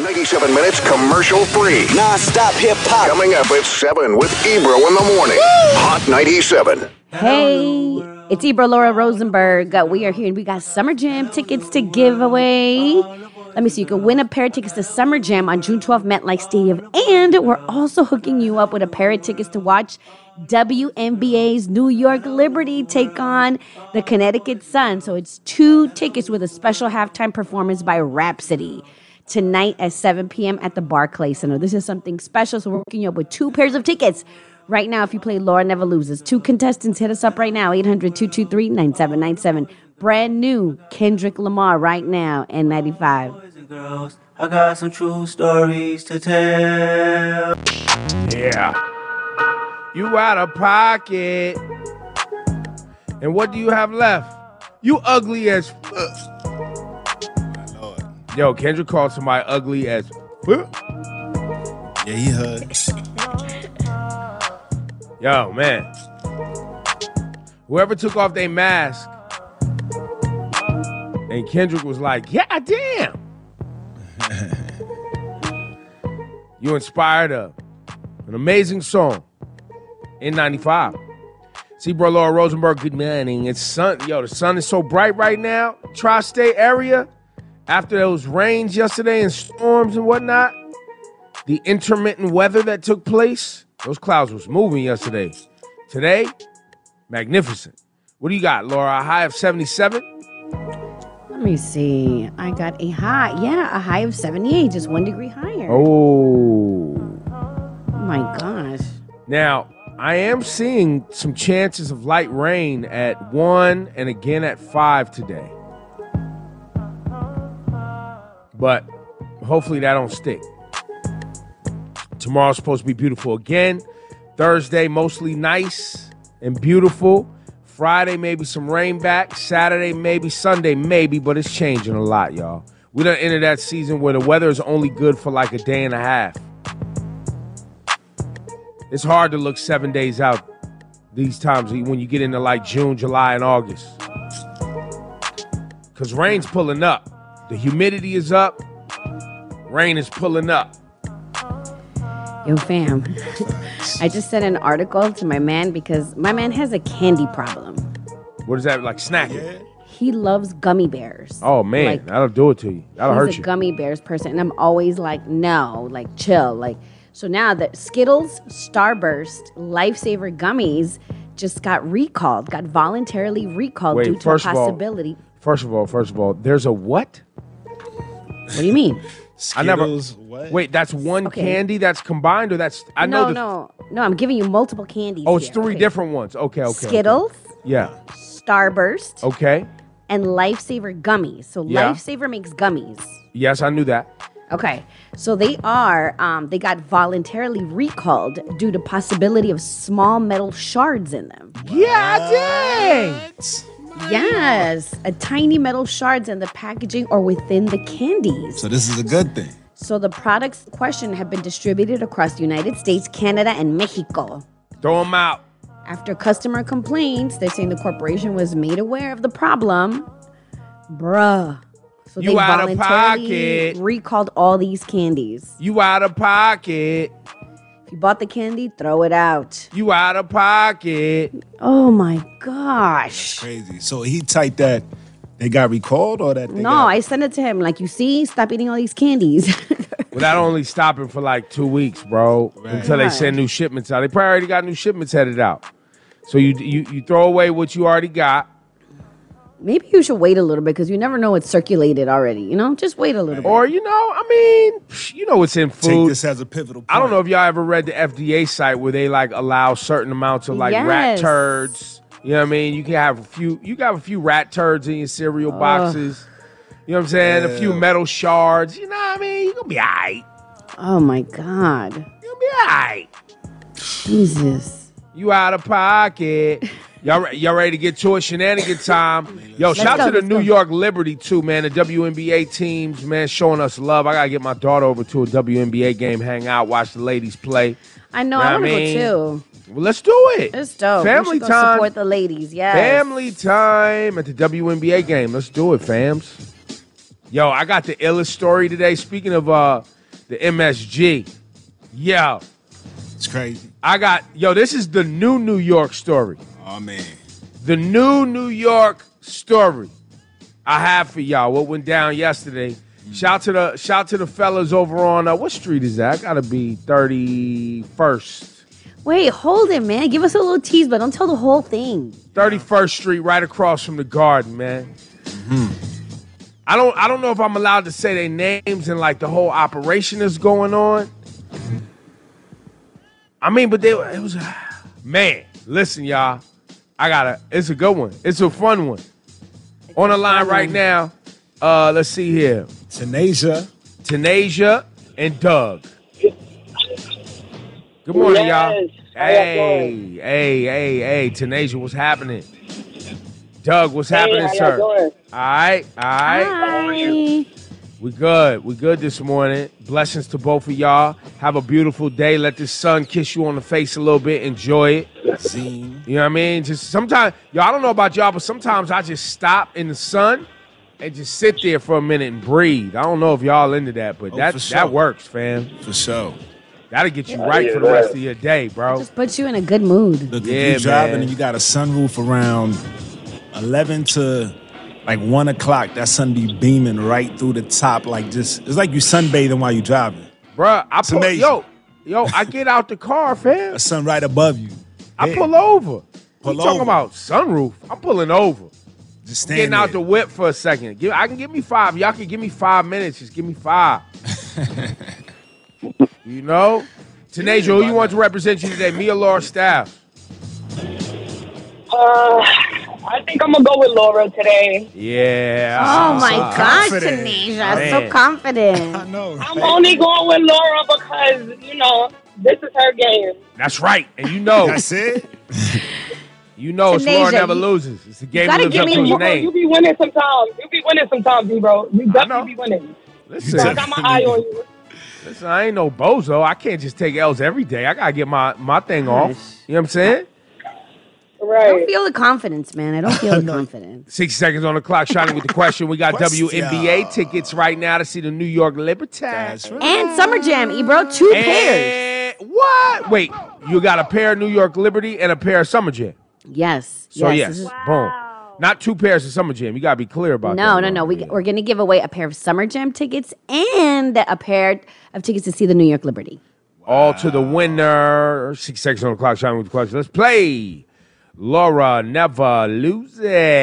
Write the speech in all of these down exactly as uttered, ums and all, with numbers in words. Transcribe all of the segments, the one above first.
ninety-seven minutes commercial-free. Non-stop hip-hop. Coming up at seven with Ebro in the morning. Woo! Hot ninety-seven. Hey, it's Ebro Laura Rosenberg. Uh, we are here and we got Summer Jam tickets to give away. Let me see. You can win a pair of tickets to Summer Jam on June twelfth, MetLife Stadium. And we're also hooking you up with a pair of tickets to watch W N B A's New York Liberty take on the Connecticut Sun. So it's two tickets with a special halftime performance by Rhapsody tonight at seven p.m. at the Barclays Center. This is something special, so we're hooking you up with two pairs of tickets. Right now, if you play Laura Never Loses, two contestants, hit us up right now, eight hundred, two two three, nine seven nine seven. Brand new Kendrick Lamar right now, N ninety-five. Boys and girls, I got some true stories to tell. Yeah. You out of pocket. And what do you have left? You ugly as fuck. Yo, Kendrick called somebody ugly as fuck. Yeah, he heard. Yo, man. Whoever took off their mask and Kendrick was like, yeah, damn. You inspired a, an amazing song in ninety-five. See, bro, Laura Rosenberg, good morning. It's sun. Yo, the sun is so bright right now. Tri-state area, after those rains yesterday and storms and whatnot, the intermittent weather that took place, those clouds was moving yesterday. Today, magnificent. What do you got, Laura? A high of seventy-seven? Let me see. I got a high. Yeah, a high of seventy-eight, just one degree higher. Oh. Oh my gosh. Now, I am seeing some chances of light rain at one and again at five today. But hopefully that don't stick. Tomorrow's supposed to be beautiful again. Thursday, mostly nice and beautiful. Friday, maybe some rain back. Saturday, maybe. Sunday, maybe. But it's changing a lot, y'all. We done entered that season where the weather is only good for like a day and a half. It's hard to look seven days out these times when you get into like June, July, and August. Because rain's pulling up. The humidity is up. Rain is pulling up. Yo, fam, I just sent an article to my man because my man has a candy problem. What is that, like snacking? Yeah. He loves gummy bears. Oh, man, Like, that'll do it to you. That'll hurt he's a you. gummy bears person, and I'm always like, no, like, chill. Like, so now that Skittles, Starburst, Lifesaver gummies just got recalled, got voluntarily recalled Wait, due to a first of all- possibility. First of all, first of all, there's a what? What do you mean? I never. Skittles, what? Wait, that's one Okay. candy that's combined, or that's I no, know. The, no, no. I'm giving you multiple candies. Oh, it's here. three Okay. different ones. Okay, okay. Skittles, Okay. Yeah. Starburst, Okay. and Lifesaver gummies. So Yeah. Lifesaver makes gummies. Yes, I knew that. Okay, so they are, um, they got voluntarily recalled due to possibility of small metal shards in them. Yeah, dang. What? Yes, a tiny metal shards in the packaging or within the candies. So this is a good thing. So the products in question have been distributed across the United States, Canada, and Mexico. Throw them out. After customer complaints, they're saying the corporation was made aware of the problem. Bruh. So You they out of voluntarily pocket. recalled all these candies. You out of pocket. If you bought the candy, throw it out. You out of pocket. Oh my gosh. Crazy. So he typed that they got recalled or that they No, got... I sent it to him. Like, you see, stop eating all these candies. Well, that only stopping for like two weeks, bro. Right. Until they Right. send new shipments out. They probably already got new shipments headed out. So you you you throw away what you already got. Maybe you should wait a little bit because you never know it's circulated already. You know, just wait a little bit. Or, you know, I mean, psh, you know what's in Take food. this as a pivotal point. I don't know if y'all ever read the F D A site where they like allow certain amounts of like rat Yes. turds. You know what I mean? You can have a few you can have a few rat turds in your cereal boxes. You know what I'm saying? A few Yeah. metal shards. You know what I mean? You're gonna be alright. Oh my God. You're gonna be alright. Jesus. You out of pocket. Y'all, re- y'all ready to get to it? Shenanigan time. Yo, shout go, to the let's New go. York Liberty, too, man. The W N B A teams, man, showing us love. I got to get my daughter over to a W N B A game, hang out, watch the ladies play. I know. Know I what want I to mean? go too. Well, let's do it. It's dope. Family we should go time. Support the ladies. Yes. Family time at the W N B A game. Let's do it, fams. Yo, I got the illest story today. Speaking of uh, the M S G. Yo, It's crazy. I got, yo, this is the new New York story. Oh, man. The new New York story I have for y'all. What went down yesterday. Shout to the shout to the fellas over on, uh, what street is that? I gotta be thirty-first. Wait, hold it, man. Give us a little tease, but don't tell the whole thing. thirty-first Street, right across from the Garden, man. Mm-hmm. I don't I don't know if I'm allowed to say their names and like the whole operation is going on. I mean, but they it was man. Listen, y'all, I gotta. It's a good one. It's a fun one. On the line right now. Uh, let's see here. Tanasia. Tanasia and Doug. Good morning, Yes. y'all. How y'all Hey, doing? hey, hey, hey, Tanasia, what's happening? Doug, what's Hey, happening, how y'all sir? doing? All right, all right. Hi. We good. We good this morning. Blessings to both of y'all. Have a beautiful day. Let the sun kiss you on the face a little bit. Enjoy it. Zine. You know what I mean? Just sometimes, y'all, I don't know about y'all, but sometimes I just stop in the sun and just sit there for a minute and breathe. I don't know if y'all into that, but Oh, that for sure. that works, fam. For sure. That'll get you right for the rest of your day, bro. Just puts you in a good mood. Look, Yeah, if you driving man. and you got a sunroof around eleven to like one o'clock, that sun be beaming right through the top. Like just, it's like you sunbathing while you driving. Bruh, I It's pull, amazing. yo, yo, I get out the car, fam. A sun right above you. I Yeah. pull over. Pull you talking over. about sunroof? I'm pulling over. Just I'm stand getting out the there. whip for a second. Give, I can give me five. Y'all can give me five minutes. Just give me five. You know? Tanasia, who you want to represent you today? Me or Laura Staff? Uh, I think I'm gonna go with Laura today. Yeah. Oh my so gosh, confident. Tanasia, Man. so confident. I know. I'm only going with Laura because you know this is her game. That's right. And you know, That's it? you know, it's Laura Tanasia, never you- loses. It's the game gotta that lives give up me to his more- You, you name. be winning sometimes. You be winning sometimes, D bro. You know. definitely be winning. So I Listen, got my eye on you. listen, I ain't no bozo. I can't just take L's every day. I gotta get my, my thing off. You know what I'm saying? I don't Right. feel the confidence, man. I don't feel the confidence. sixty seconds on the clock, shining with the question. We got Question. W N B A tickets right now to see the New York Liberty. That's right. And Summer Jam, Ebro, two pairs. And what? Wait, you got a pair of New York Liberty and a pair of Summer Jam. Yes. So yes. yes, this is- boom. Not two pairs of Summer Jam. You gotta be clear about that. No, no, no. We, Yeah. we're going to give away a pair of Summer Jam tickets and a pair of tickets to see the New York Liberty. All to the winner. Six seconds on the clock, shining with the question. Let's play. Laura never loses.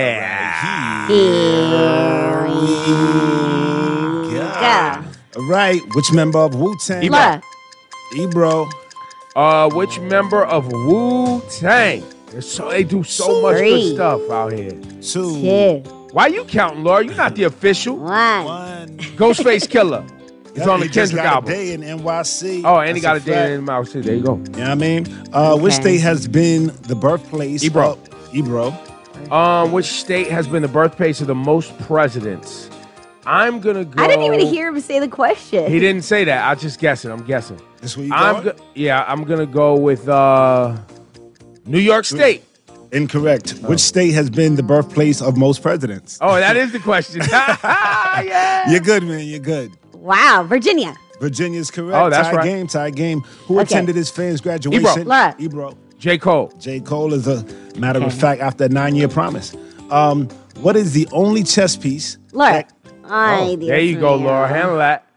Yeah. All right. Which member of Wu-Tang? Laura. Ebro. Uh, which member of Wu Tang? So, they do so much Three. good stuff out here. Two. Two. Why you counting, Laura? You're not the official. One. One. Ghostface Killer. It's Yep, on the he just Kendrick got album. a day in N Y C. Oh, and he That's got a fact. day in the mouth too. There you go. You know what I mean? Uh, Which Okay. state has been the birthplace Ebro. of Ebro? Um, which state has been the birthplace of the most presidents? I'm gonna go. I didn't even hear him say the question. He didn't say that. I just guessing. I'm guessing. This where you I'm going? go- yeah. I'm gonna go with uh, New York State. Incorrect. Which state has been the birthplace of most presidents? Oh, that is the question. Yeah. You're good, man. You're good. Wow. Virginia. Virginia's correct. Oh, that's tie right. game, tie game. Who Okay. attended his fans' graduation? Laura. Ebro. J. Cole. J. Cole is a matter of fact after a nine-year promise. Um, what is the only chess piece? Laura. that- Ay, Oh, Dios there you go, mío. Laura. Handle that.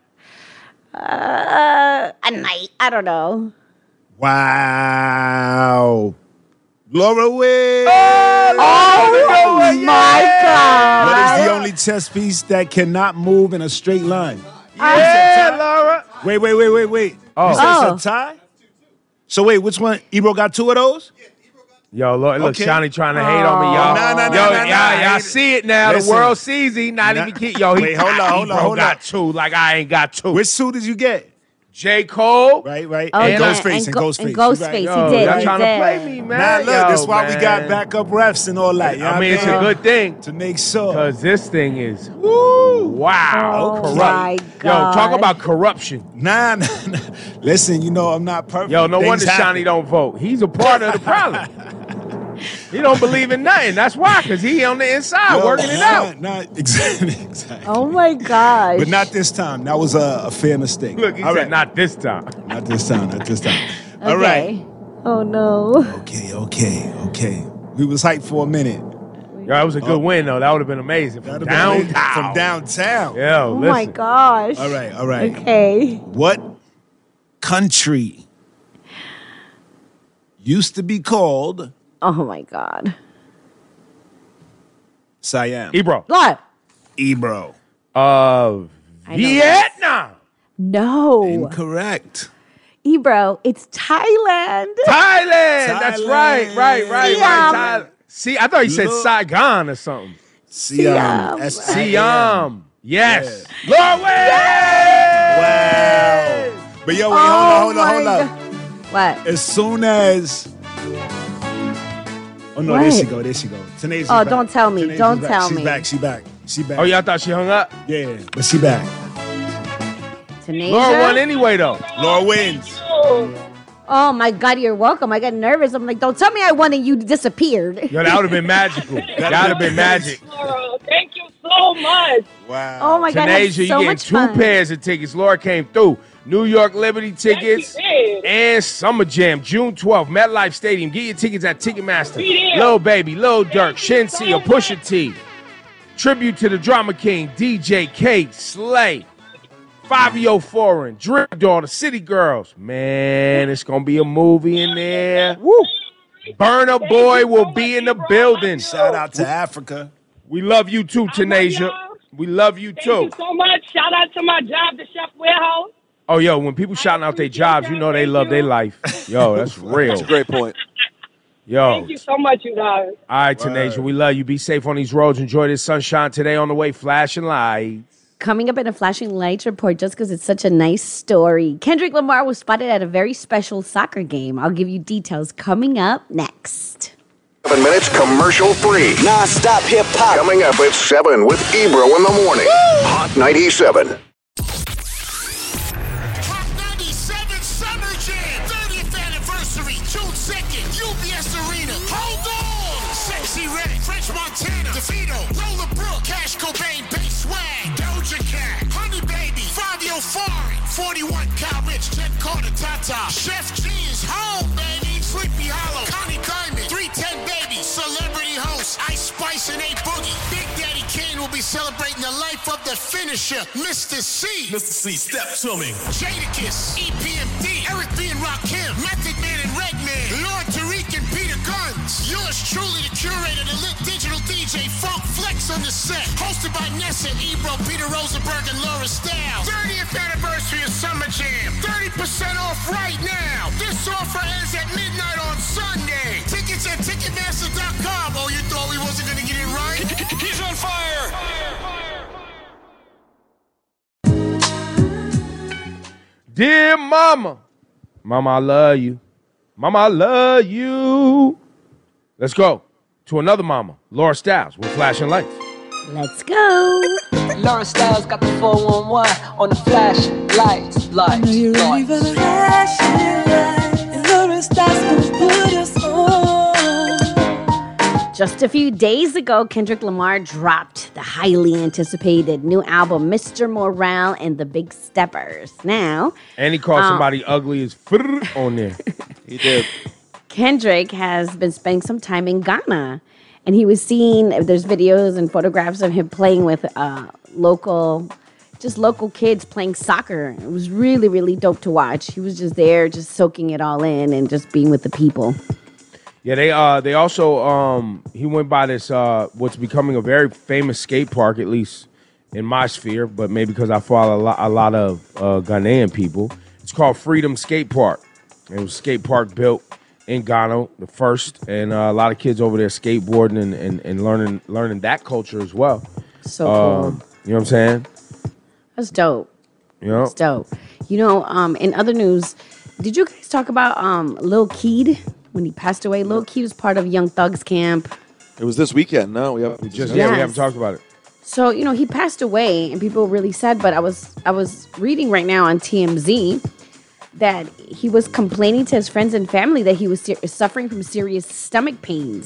Uh, a night. I don't know. Wow. Laura wins. Oh, my God. What is the only chess piece that cannot move in a straight line? Yeah, Laura. Wait, wait, wait, wait, wait. Oh. You said Oh. it's a tie? So wait, which one? Ebro got two of those? Yo, look, look, Okay. Shawnee trying to hate on me, y'all. Nah, nah, nah, Yo, nah, y'all, nah. y'all see it now. Listen. The world sees he not Nah. even kid. Yo, he Wait, hold on, he hold on, bro hold got on. two. Like I ain't got two. Which two did you get? J. Cole. Right, right. Oh, and yeah, Ghostface and and Go- Ghostface. and You Ghostface, right. he Yo, did, y'all he trying did. to play me, man. Nah, look, Yo, that's why we got man. backup refs and all that. You know I what mean, it's a man? good thing To make sure. because this thing is woo, wow, Oh, corrupt. my Yo, talk God. about corruption. Nah, nah, nah. Listen, you know I'm not perfect. Yo, no Things wonder happen. Shawnee don't vote. He's a part of the problem. He don't believe in nothing. That's why, because he on the inside Yo, working it not, out. Not exactly. exactly. Oh my gosh. But not this time. That was a, a fair mistake. Look, he All said, right. not this time. Not this time. Not this time. All Okay. right. Oh no. Okay, okay, okay. We was hyped for a minute. Yo, that was a good win, though. That would have been amazing. From That'd have been amazing. downtown. From downtown. Yo, Oh listen. my gosh. All right, all right. Okay. What country used to be called Oh my God. Siam? Ebro. What? Ebro. Uh, I know Vietnam. No. Incorrect. Ebro, it's Thailand. Thailand. That's right, right, right, Siam. right. Thailand. See, I thought you said Look. Saigon or something. Siam. Siam. S I A M. Siam. Yes. Norway. Wow. But yo, wait, Oh hold on, hold on, my hold on. God. What? As soon as. Oh no, What? there she go, there she go. Tenacious Oh, back. don't tell me, Tenacious don't back. tell She's me. back, she back, she back. Oh, y'all thought she hung up? Yeah, but she back. Tunisia? Laura won anyway, though. Laura wins. Oh my God, you're welcome. I got nervous. I'm like, don't tell me I won and you disappeared. Yo, that would have been magical. That would have been magic. Laura, thank you so much. Wow. Oh my God, I had Tanasia, so you getting much two fun. pairs of tickets. Laura came through. New York Liberty tickets did. and Summer Jam, June twelfth, MetLife Stadium. Get your tickets at Ticketmaster. Be there. Lil Baby, Lil Durk, Shinsia, so Pusha T. Tribute to the Drama King, D J K, Slay, Fabio Foreign, Drip Daughter, City Girls. Man, it's going to be a movie in there. Woo. Burner Boy will be in the building. Shout out to Africa. We love you too, Tanasia. y'all. We love you Thank too. you so much. Shout out to my job, the Chef Warehouse. Oh, yo, when people shouting out their jobs, you know they love their life. Yo, that's real. That's a great point. Yo. Thank you so much, you guys. All right, Tanasia, we love you. Be safe on these roads. Enjoy this sunshine today on the way. Flashing lights. Coming up in a flashing lights report, just because it's such a nice story. Kendrick Lamar was spotted at a very special soccer game. I'll give you details coming up next. Seven minutes commercial free. Non-stop hip-hop. Coming up at seven with Ebro in the morning. Hot ninety-seven. Hot ninety-seven Summer Jam, thirtieth anniversary, June second, U B S Arena. Hold on! Sexy Red, French Montana, DeVito, Lola Brooke, Cash Cobain, Bass Swag, Doja Cat, Honey Baby, Fabio Foreign, forty-one Cal Rich, Jen Carter, Tata, Chef G is home, baby, Sleepy Hollow, Connie Diamond, three ten Baby, Celebrity Host, Ice Spice and A Boogie. Big Daddy Kane will be celebrating the life of the finisher, Mister C. Mister C, step to me. Jadakiss, E P M D, Eric B. and Rakim, Method Man and Redman, Lord Tariq and Peter Guns. Yours truly, the curator, the lit digital D J, Funk Flex on the set. Hosted by Nessa, Ebro, Peter Rosenberg, and Laura Stiles. thirtieth anniversary of Summer Jam. thirty percent off right now. This offer ends at midnight on Sunday. Tickets at Ticketmaster dot com. Oh, you thought we wasn't going to get it right? He's on fire. Dear Mama. Mama, I love you. Mama, I love you. Let's go to another mama, Laura Stiles, with Flashing Lights. Let's go. Laura Styles got the four one one on the flash lights, lights, lights. Just a few days ago, Kendrick Lamar dropped the highly anticipated new album, Mister Morale and the Big Steppers. Now, And he called Um, somebody ugly as frrr on there. He did. Kendrick has been spending some time in Ghana, and he was seen, there's videos and photographs of him playing with uh, local, just local kids playing soccer. It was really, really dope to watch. He was just there, just soaking it all in and just being with the people. Yeah, they uh they also um he went by this uh what's becoming a very famous skate park, at least in my sphere, but maybe because I follow a lot, a lot of uh, Ghanaian people. It's called Freedom Skate Park. It was a skate park built in Ghana, the first, and uh, a lot of kids over there skateboarding and, and, and learning learning that culture as well. So cool. Um, you know what I'm saying? That's dope. You know? That's dope. You know, um, in other news, did you guys talk about um, Lil Keed when he passed away? Lil Keed was part of Young Thug's camp. It was this weekend. No, we have We just yeah, Yes. we haven't talked about it. So, you know, he passed away and people were really sad, but I was I was reading right now on T M Z that he was complaining to his friends and family that he was ser- suffering from serious stomach pains.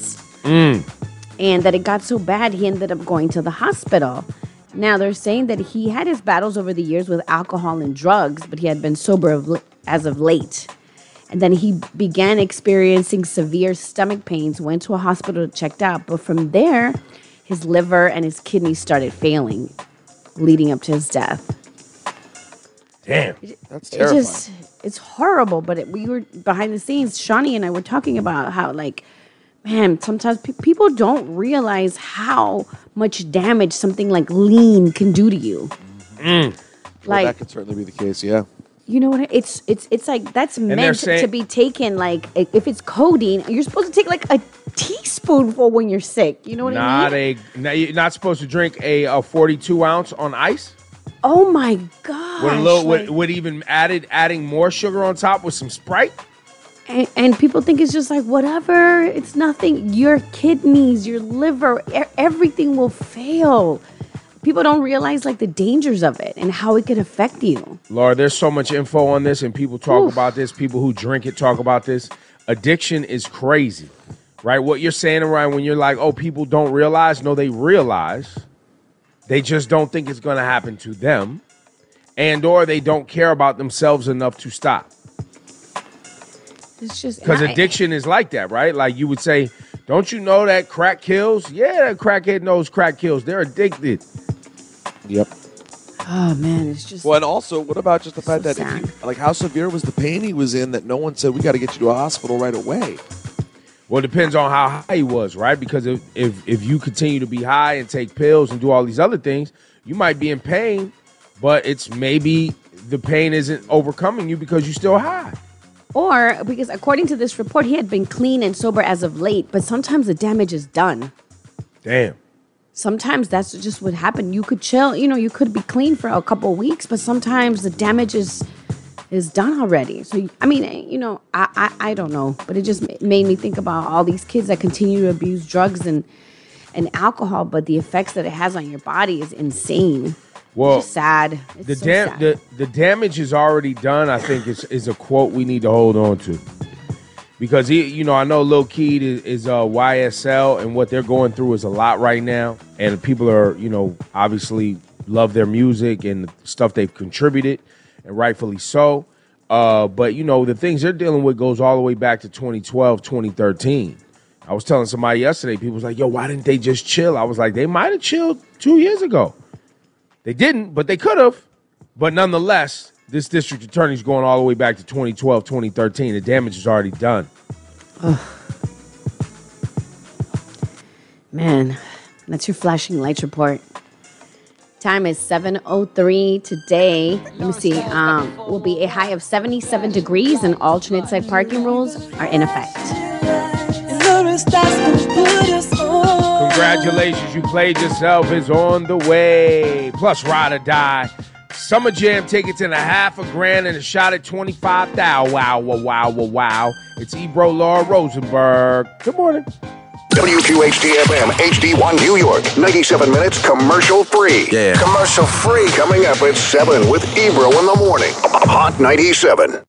Mm. And that it got so bad, he ended up going to the hospital. Now, they're saying that he had his battles over the years with alcohol and drugs, but he had been sober of l- as of late. And then he began experiencing severe stomach pains, went to a hospital, checked out. But from there, his liver and his kidneys started failing, leading up to his death. Damn. That's It terrifying. just, it's horrible. But it, we were behind the scenes, Shawnee and I were talking about how, like, man, sometimes pe- people don't realize how much damage something like lean can do to you. Mm. Well, Like, that could certainly be the case, yeah. you know what? I- It's it's it's like that's they're meant saying- to be taken. Like, i- if it's codeine, you're supposed to take like a teaspoonful when you're sick. You know what I Not mean? a. Now you're not supposed to drink a, a forty-two ounce on ice. Oh my gosh! With a little, like- with, with even added, adding more sugar on top with some Sprite. and, and people think it's just like whatever. It's nothing. Your kidneys, your liver, e- everything will fail. People don't realize like the dangers of it and how it could affect you. Laura, there's so much info on this, and people talk Oof. about this. People who drink it talk about this. Addiction is crazy, right? What you're saying, Ryan, when you're like, oh, people don't realize. No, they realize. They just don't think it's going to happen to them, and or they don't care about themselves enough to stop. It's just Because and I- addiction is like that, right? Like you would say, don't you know that crack kills? Yeah, that crackhead knows crack kills. They're addicted. Yep. Oh man, it's just Well, and also, what about just the fact So that, if sad. you, like, how severe was the pain he was in that no one said, we got to get you to a hospital right away? Well, it depends on how high he was, right? Because if, if if you continue to be high and take pills and do all these other things, you might be in pain, but it's maybe the pain isn't overcoming you because you're still high. or because according to this report, he had been clean and sober as of late, but sometimes the damage is done. Damn. Sometimes that's just what happened. You could chill, you know, you could be clean for a couple of weeks, but sometimes the damage is is done already. So I mean, you know, I I, I don't know, but it just ma- made me think about all these kids that continue to abuse drugs and and alcohol, but the effects that it has on your body is insane. Well, it's just sad. It's the so dam- sad. the the damage is already done. I think is is a quote we need to hold on to, because he, you know, I know Lil Keed is, is uh, Y S L, and what they're going through is a lot right now, and people are, you know, obviously love their music and the stuff they've contributed, and rightfully so. Uh, but you know, the things they're dealing with goes all the way back to twenty twelve, twenty thirteen. I was telling somebody yesterday, people was like, yo, why didn't they just chill? I was like, they might have chilled two years ago. They didn't, but they could have. But nonetheless, this district attorney's going all the way back to twenty twelve, twenty thirteen. The damage is already done. Man, that's your flashing lights report. Time is seven oh three today. Let me see. Um, will be a high of seventy-seven degrees, and alternate side parking rules are in effect. Congratulations, you played yourself. Is on the way. Plus, ride or die. Summer Jam tickets and a half a grand and a shot at twenty-five thousand. Wow, wow, wow, wow, wow. It's Ebro Laura Rosenberg. Good morning. W Q H T F M H D one New York. ninety-seven minutes commercial free. Yeah. Commercial free. Coming up at seven with Ebro in the morning. Hot ninety-seven.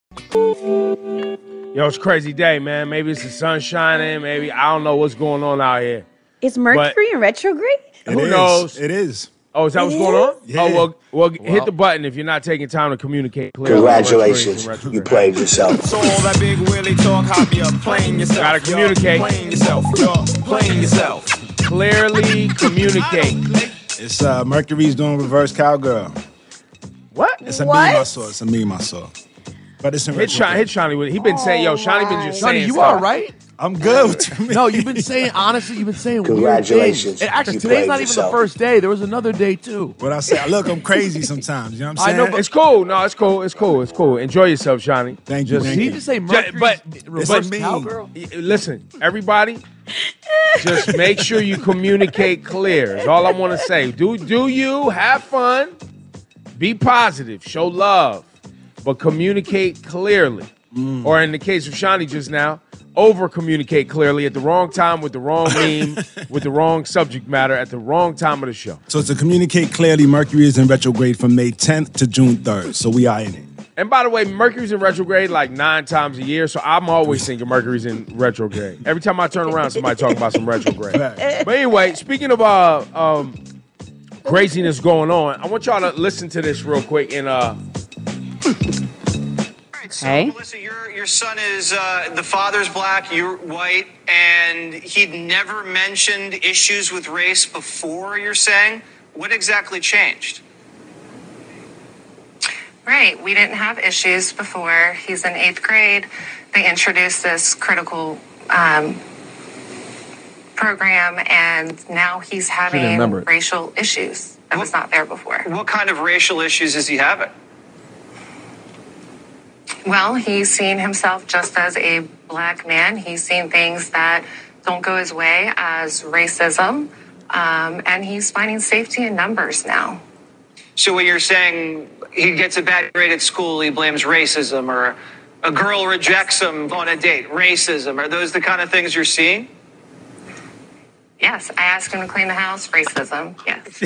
Yo, it's a crazy day, man. Maybe it's the sun shining. Maybe I don't know what's going on out here. Is Mercury in retrograde? It Who is. knows? It is. Oh, is that It what's going on? Yeah. Oh, well, well, hit the button if you're not taking time to communicate clearly. Congratulations, Mercury is in you retrograde. played yourself. So all that big Willie talk, hobby up playing yourself. Gotta communicate. You're playing yourself. You're playing yourself. Clearly communicate. It's uh, Mercury's doing reverse cowgirl. What? It's a What? meme I saw. It's a meme I saw. But it's in Hit Shawnee, hit Shawnee with it. He been saying, yo, Shawnee been just Johnny, saying you stuff. all right? I'm good. What you mean? No, you've been saying, honestly, you've been saying Congratulations, weird things. And actually, you today's played not even yourself. the first day. There was another day, too. What I say? Look, I'm crazy sometimes. You know what I'm I saying? know, but- It's cool. No, it's cool. It's cool. It's cool. Enjoy yourself, Shawnee. Thank you, Just, thank Did he you. just say Ju- Mercury's but- reverse It's a meme. cowgirl? Y- Listen, everybody, just make sure you communicate clear. Is all I want to say. Do do you have fun? Be positive. Show love, but communicate clearly. Or in the case of Shawnee just now, over communicate clearly at the wrong time with the wrong meme, with the wrong subject matter at the wrong time of the show. So to communicate clearly, Mercury is in retrograde from May tenth to June third. So we are in it. And by the way, Mercury's in retrograde like nine times a year, so I'm always thinking Mercury's in retrograde. Every time I turn around, somebody talking about some retrograde. But anyway, speaking of uh, um, craziness going on, I want y'all to listen to this real quick. And uh, So, hey. Melissa, your, your son is, uh, the father's black, you're white, and he'd never mentioned issues with race before, you're saying? What exactly changed? Right. We didn't have issues before. He's in eighth grade. They introduced this critical um, program, and now he's having racial issues that was not there before. What kind of racial issues is he having? Well, he's seen himself just as a black man. He's seen things that don't go his way as racism, um, and he's finding safety in numbers now. So what you're saying, he gets a bad grade at school, he blames racism, or a girl rejects him on a date, racism. Are those the kind of things you're seeing? Yes, I asked him to clean the house, racism, yes.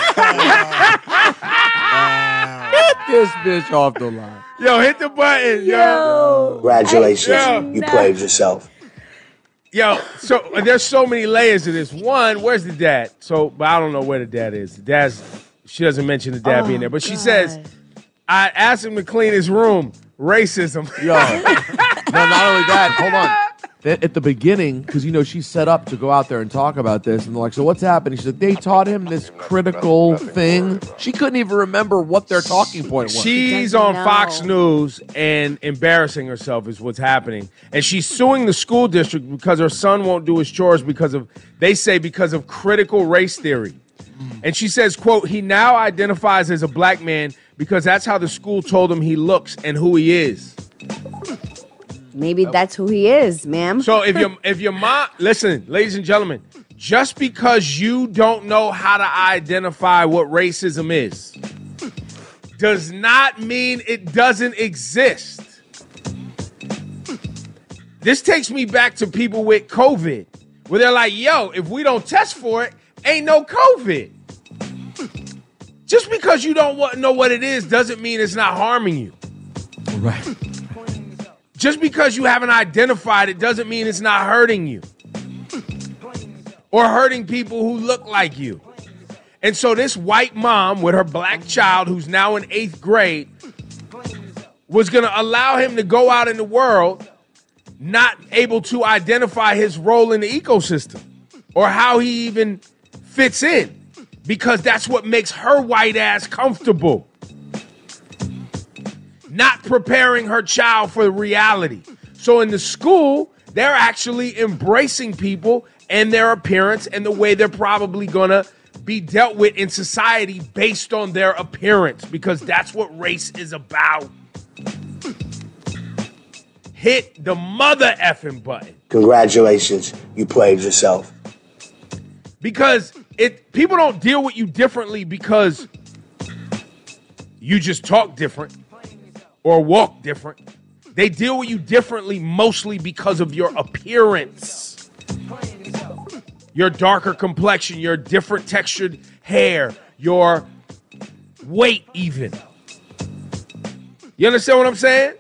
Get this bitch off the line. Yo, hit the button, yo. yo. Congratulations, yo. you played yourself. Yo, so there's so many layers to this. One, where's the dad? So, but I don't know where the dad is. The dad's, she doesn't mention the dad oh, being there, but God. she says, I asked him to clean his room. Racism. Yo. No, not only that, hold on. At the beginning, because, you know, she's set up to go out there and talk about this, and they're like, so what's happening? She said, they taught him this critical thing. She couldn't even remember what their talking point was. She's on Fox News and embarrassing herself is what's happening. And she's suing the school district because her son won't do his chores because of, they say, because of critical race theory. And she says, quote, he now identifies as a black man because that's how the school told him he looks and who he is. Maybe that's who he is, ma'am. So if your if your mom, listen, ladies and gentlemen, just because you don't know how to identify what racism is does not mean it doesn't exist. This takes me back to people with COVID, where they're like, yo, if we don't test for it, ain't no COVID. Just because you don't know what it is doesn't mean it's not harming you. Right. Just because you haven't identified it doesn't mean it's not hurting you or hurting people who look like you. And so this white mom with her black child who's now in eighth grade was going to allow him to go out in the world not able to identify his role in the ecosystem or how he even fits in because that's what makes her white ass comfortable. Not preparing her child for reality. So in the school, they're actually embracing people and their appearance and the way they're probably going to be dealt with in society based on their appearance because that's what race is about. Hit the mother effing button. Congratulations, you played yourself. Because it people don't deal with you differently because you just talk different. Or walk different. They deal with you differently mostly because of your appearance. Your darker complexion, your different textured hair, your weight even. You understand what I'm saying?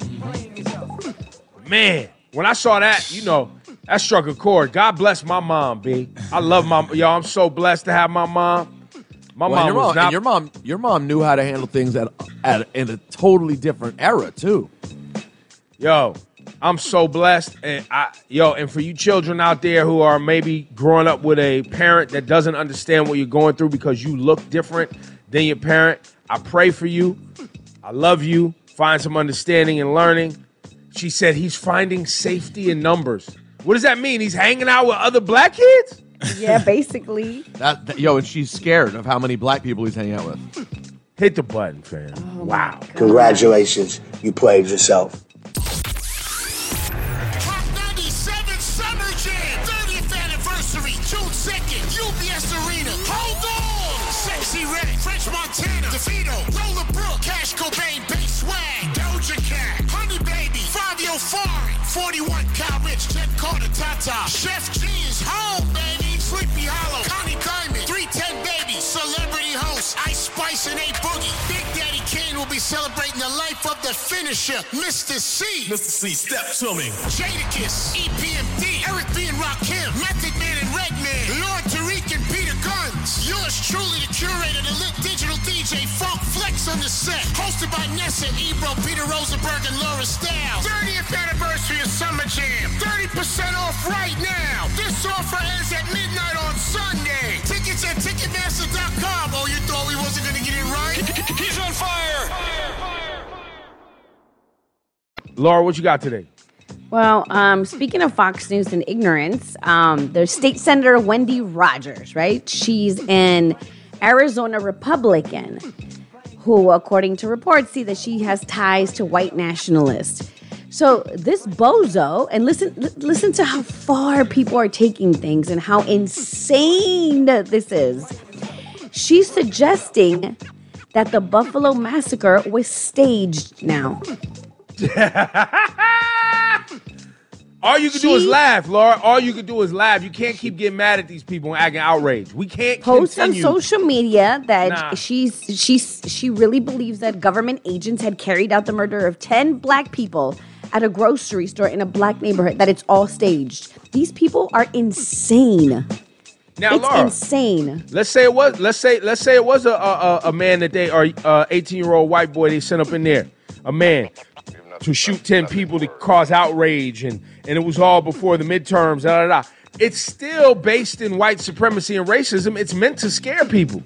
Man, when I saw that, you know, that struck a chord. God bless my mom, B. I love my, yo, I'm so blessed to have my mom. My well, mom your was mom, not. and your mom, your mom knew how to handle things at, at in a totally different era too. Yo, I'm so blessed, and I, yo, and for you children out there who are maybe growing up with a parent that doesn't understand what you're going through because you look different than your parent, I pray for you. I love you. Find some understanding and learning. She said he's finding safety in numbers. What does that mean? He's hanging out with other black kids? Yeah, basically. That, that yo, and she's scared of how many black people he's hanging out with. Hit the button, fam. Oh wow. Congratulations, you played yourself. Hot ninety-seven Summer Jam, thirtieth anniversary, June second, U B S Arena. Hold on! Sexy Red, French Montana, DeVito, Roller Brook, Cash Cobain, Bass Swag, Doja Cat, Honey Baby, Fabio Foreign, forty-one Cal Rich, Jen Carter, Tata, Chef G is home, baby. Sleepy Hollow, Connie Diamond, three ten Baby, Celebrity Host, Ice Spice and A Boogie. Big Daddy Kane will be we celebrating the life of the finisher, Mister C. Mister C, step to me. Jadakiss, E P M D, Eric B. and Rakim, Method Man and Redman, Lord Tariq and Peter Guns. Yours truly, the curator, the lit digital D J, Funk Flex on the set. Hosted by Nessa, Ebro, Peter Rosenberg, and Laura Stiles. thirtieth anniversary of Summer Jam. thirty percent off right now. This offer ends at midnight on Sunday. Tickets at Ticketmaster dot com. Oh, you thought we wasn't going to get it right? He's on fire. Laura, what you got today? Well, um, speaking of Fox News and ignorance, um, there's State Senator Wendy Rogers, right? She's an Arizona Republican who, according to reports, see that she has ties to white nationalists. So this bozo, and listen, l- listen to how far people are taking things and how insane this is. She's suggesting that the Buffalo Massacre was staged now. All you can do is laugh, Laura. All you can do is laugh. You can't keep getting mad at these people and acting outraged. We can't Post continue. on social media that Nah. she's she's she really believes that government agents had carried out the murder of ten black people at a grocery store in a black neighborhood. That it's all staged. These people are insane. Now, it's Laura, insane. Let's say it was. Let's say. Let's say it was a a, a man that they or uh, eighteen year old white boy they sent up in there. A man to shoot ten people to cause outrage, and and it was all before the midterms. Da, da, da. It's still based in white supremacy and racism. It's meant to scare people.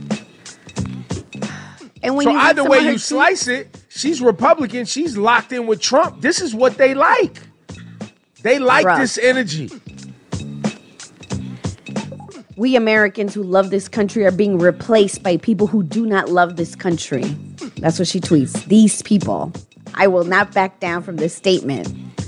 And when so you either way you her slice it, she's Republican. She's locked in with Trump. This is what they like. They like Bruh. this energy. We Americans who love this country are being replaced by people who do not love this country. That's what she tweets. These people. I will not back down from this statement.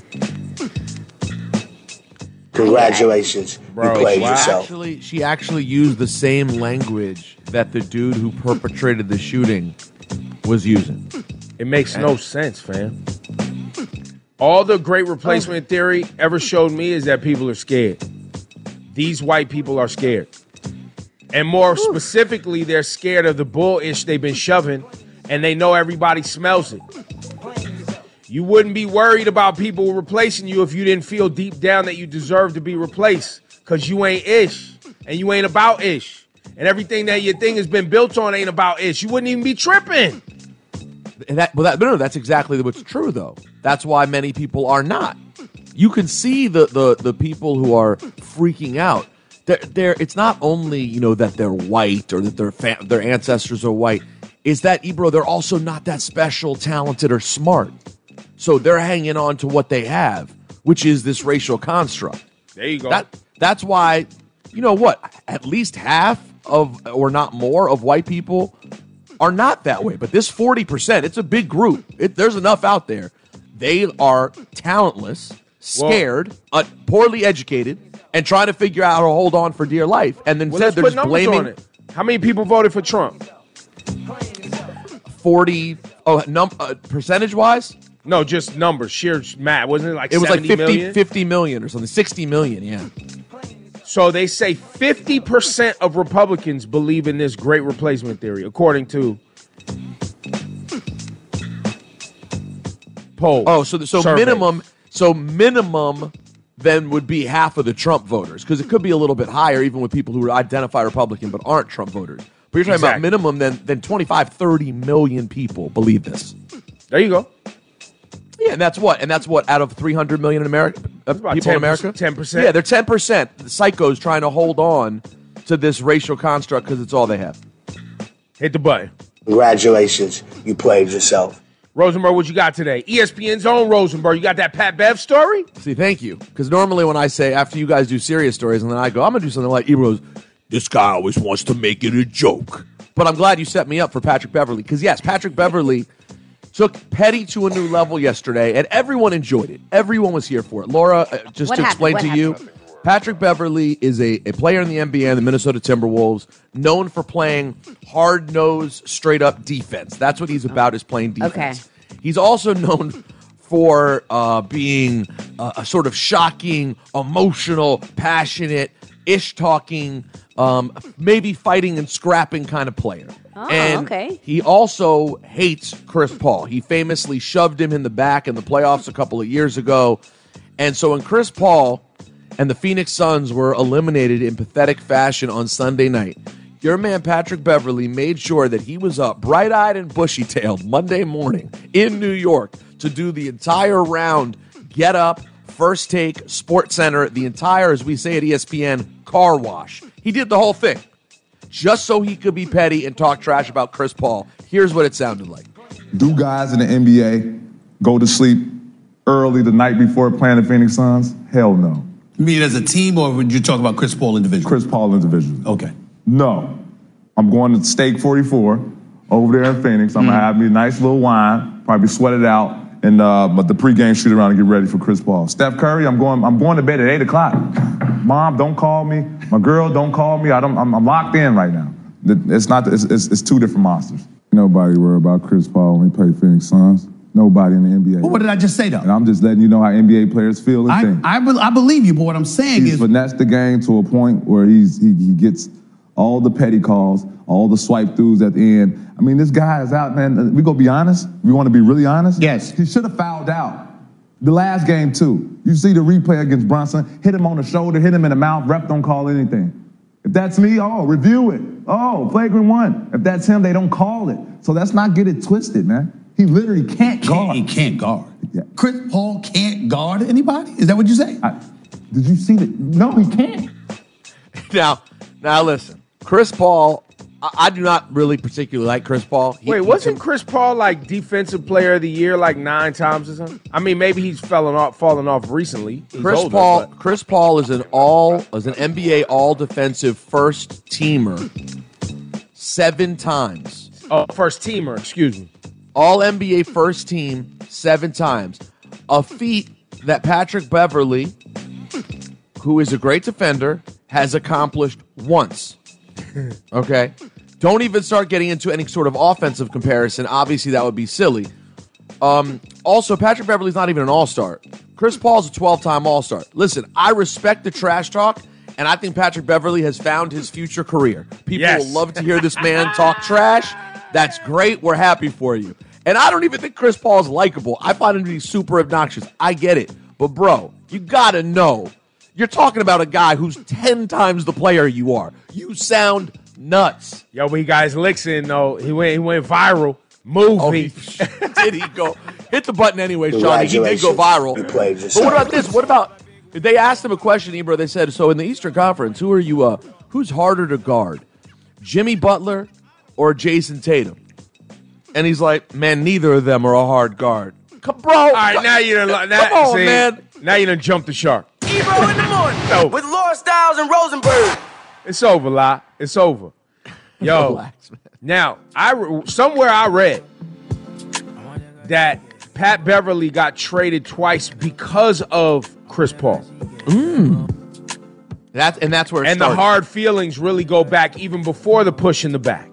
Congratulations. Bro, you played she yourself. Actually, she actually used the same language that the dude who perpetrated the shooting was using. It makes no sense, fam. All the great replacement theory ever showed me is that people are scared. These white people are scared. And more specifically, they're scared of the bullish they've been shoving, and they know everybody smells it. You wouldn't be worried about people replacing you if you didn't feel deep down that you deserve to be replaced, because you ain't ish, and you ain't about ish. And everything that your thing has been built on ain't about ish. You wouldn't even be tripping. And that, well, that, no, no, that's exactly what's true, though. That's why many people are not. You can see the the, the people who are freaking out. They're, they're, it's not only, you know, that they're white or that their fa- their ancestors are white. Is that, Ebro, they're also not that special, talented, or smart. So they're hanging on to what they have, which is this racial construct. There you go. That That's why, you know what, at least half of, or not more, of white people are not that way. But this forty percent, it's a big group. It, there's enough out there. They are talentless, scared, uh, poorly educated, and trying to figure out how to hold on for dear life. And then Well, said let's they're put just numbers blaming on it. How many people voted for Trump? forty, oh, num- uh, percentage-wise? No, just numbers, sheer math. Wasn't it like It was like seventy fifty, million? fifty million or something, sixty million, yeah. So they say fifty percent of Republicans believe in this great replacement theory, according to poll. Oh, so so surveys. minimum, so minimum then would be half of the Trump voters, because it could be a little bit higher even with people who identify Republican but aren't Trump voters. But you're talking Exactly. about minimum, then then twenty-five, thirty million people believe this. There you go. Yeah, and that's what, and that's what out of three hundred million in America, uh, people in ten America, ten percent. Yeah, they're ten percent. The psychos trying to hold on to this racial construct because it's all they have. Hit the button. Congratulations. You played yourself. Rosenberg, what you got today? E S P N's own Rosenberg. You got that Pat Bev story? See, thank you. Because normally when I say, after you guys do serious stories, and then I go, I'm going to do something like Ebro's, this guy always wants to make it a joke. But I'm glad you set me up for Patrick Beverley. Because, yes, Patrick Beverley took Petty to a new level yesterday, and everyone enjoyed it. Everyone was here for it. Laura, uh, just What to happened? explain What to happened? you, Patrick Beverley is a, a player in the N B A, the Minnesota Timberwolves, known for playing hard-nosed, straight-up defense. That's what he's about, is playing defense. Okay. He's also known for uh, being uh, a sort of shocking, emotional, passionate, ish-talking, um, maybe fighting and scrapping kind of player. Oh, and okay. he also hates Chris Paul. He famously shoved him in the back in the playoffs a couple of years ago. And so when Chris Paul and the Phoenix Suns were eliminated in pathetic fashion on Sunday night, your man Patrick Beverley made sure that he was up bright-eyed and bushy-tailed Monday morning in New York to do the entire round, Get Up, First Take, Sports Center, the entire, as we say at E S P N, car wash. He did the whole thing just so he could be petty and talk trash about Chris Paul. Here's what it sounded like. Do guys in the N B A go to sleep early the night before playing the Phoenix Suns? Hell no. You mean as a team, or would you talk about Chris Paul individually? Chris Paul individually. Okay. No. I'm going to Steak forty-four over there in Phoenix. I'm mm. going to have me a nice little wine, probably sweat it out, and uh, but the pregame shoot around and get ready for Chris Paul. Steph Curry, I'm going I'm going to bed at eight o'clock. Mom, don't call me. My girl, don't call me. I don't, I'm, I'm locked in right now. It's not. It's, it's, it's two different monsters. Nobody worry about Chris Paul when he played Phoenix Suns. Nobody in the N B A. Well, what did I just say, though? And I'm just letting you know how N B A players feel and I, think. I, be, I believe you, but what I'm saying he's is... He's finessed the game to a point where he's he, he gets all the petty calls, all the swipe throughs at the end. I mean, this guy is out, man. We gonna be honest? We want to be really honest? Yes. He should have fouled out. The last game, too. You see the replay against Brunson, hit him on the shoulder, hit him in the mouth, ref don't call anything. If that's me, oh, review it. Oh, flagrant one. If that's him, they don't call it. So let's not get it twisted, man. He literally can't guard. He can't guard. Yeah. Chris Paul can't guard anybody? Is that what you say? I, did you see that? No, he can't. Now, now listen. Chris Paul, I, I do not really particularly like Chris Paul. He, Wait, he wasn't took, Chris Paul like defensive player of the year like nine times or something? I mean, maybe he's fallen off, fallen off recently. He's Chris older, Paul, but. Chris Paul is an all, is an N B A all defensive first teamer seven times. Oh, first teamer, excuse me. All N B A first team seven times. A feat that Patrick Beverley, who is a great defender, has accomplished once. Okay? Don't even start getting into any sort of offensive comparison. Obviously, that would be silly. Um, also, Patrick Beverley's not even an all-star. Chris Paul's a twelve-time all-star. Listen, I respect the trash talk, and I think Patrick Beverley has found his future career. People Yes. will love to hear this man talk trash. That's great. We're happy for you. And I don't even think Chris Paul is likable. I find him to be super obnoxious. I get it. But, bro, you got to know. You're talking about a guy who's ten times the player you are. You sound nuts. Yo, but he got his licks in, though. He went, he went viral. Movie. Oh, he, did he go? Hit the button anyway, Shawnee. He did go viral. But what about this? What about, they asked him a question, Ebro. They said, so in the Eastern Conference, who are you, uh, who's harder to guard? Jimmy Butler or Jason Tatum? And he's like, man, neither of them are a hard guard. Come, bro. All right, now you done, now, Come on, see, man. Now you done jumped the shark. Ebro in the morning No. with Laura Styles and Rosenberg. It's over, La. It's over. Yo, Relax, man. now, I re- somewhere I read that Pat Beverley got traded twice because of Chris Paul. Mm. That's, and that's where it And started. the hard feelings really go back even before the push in the back.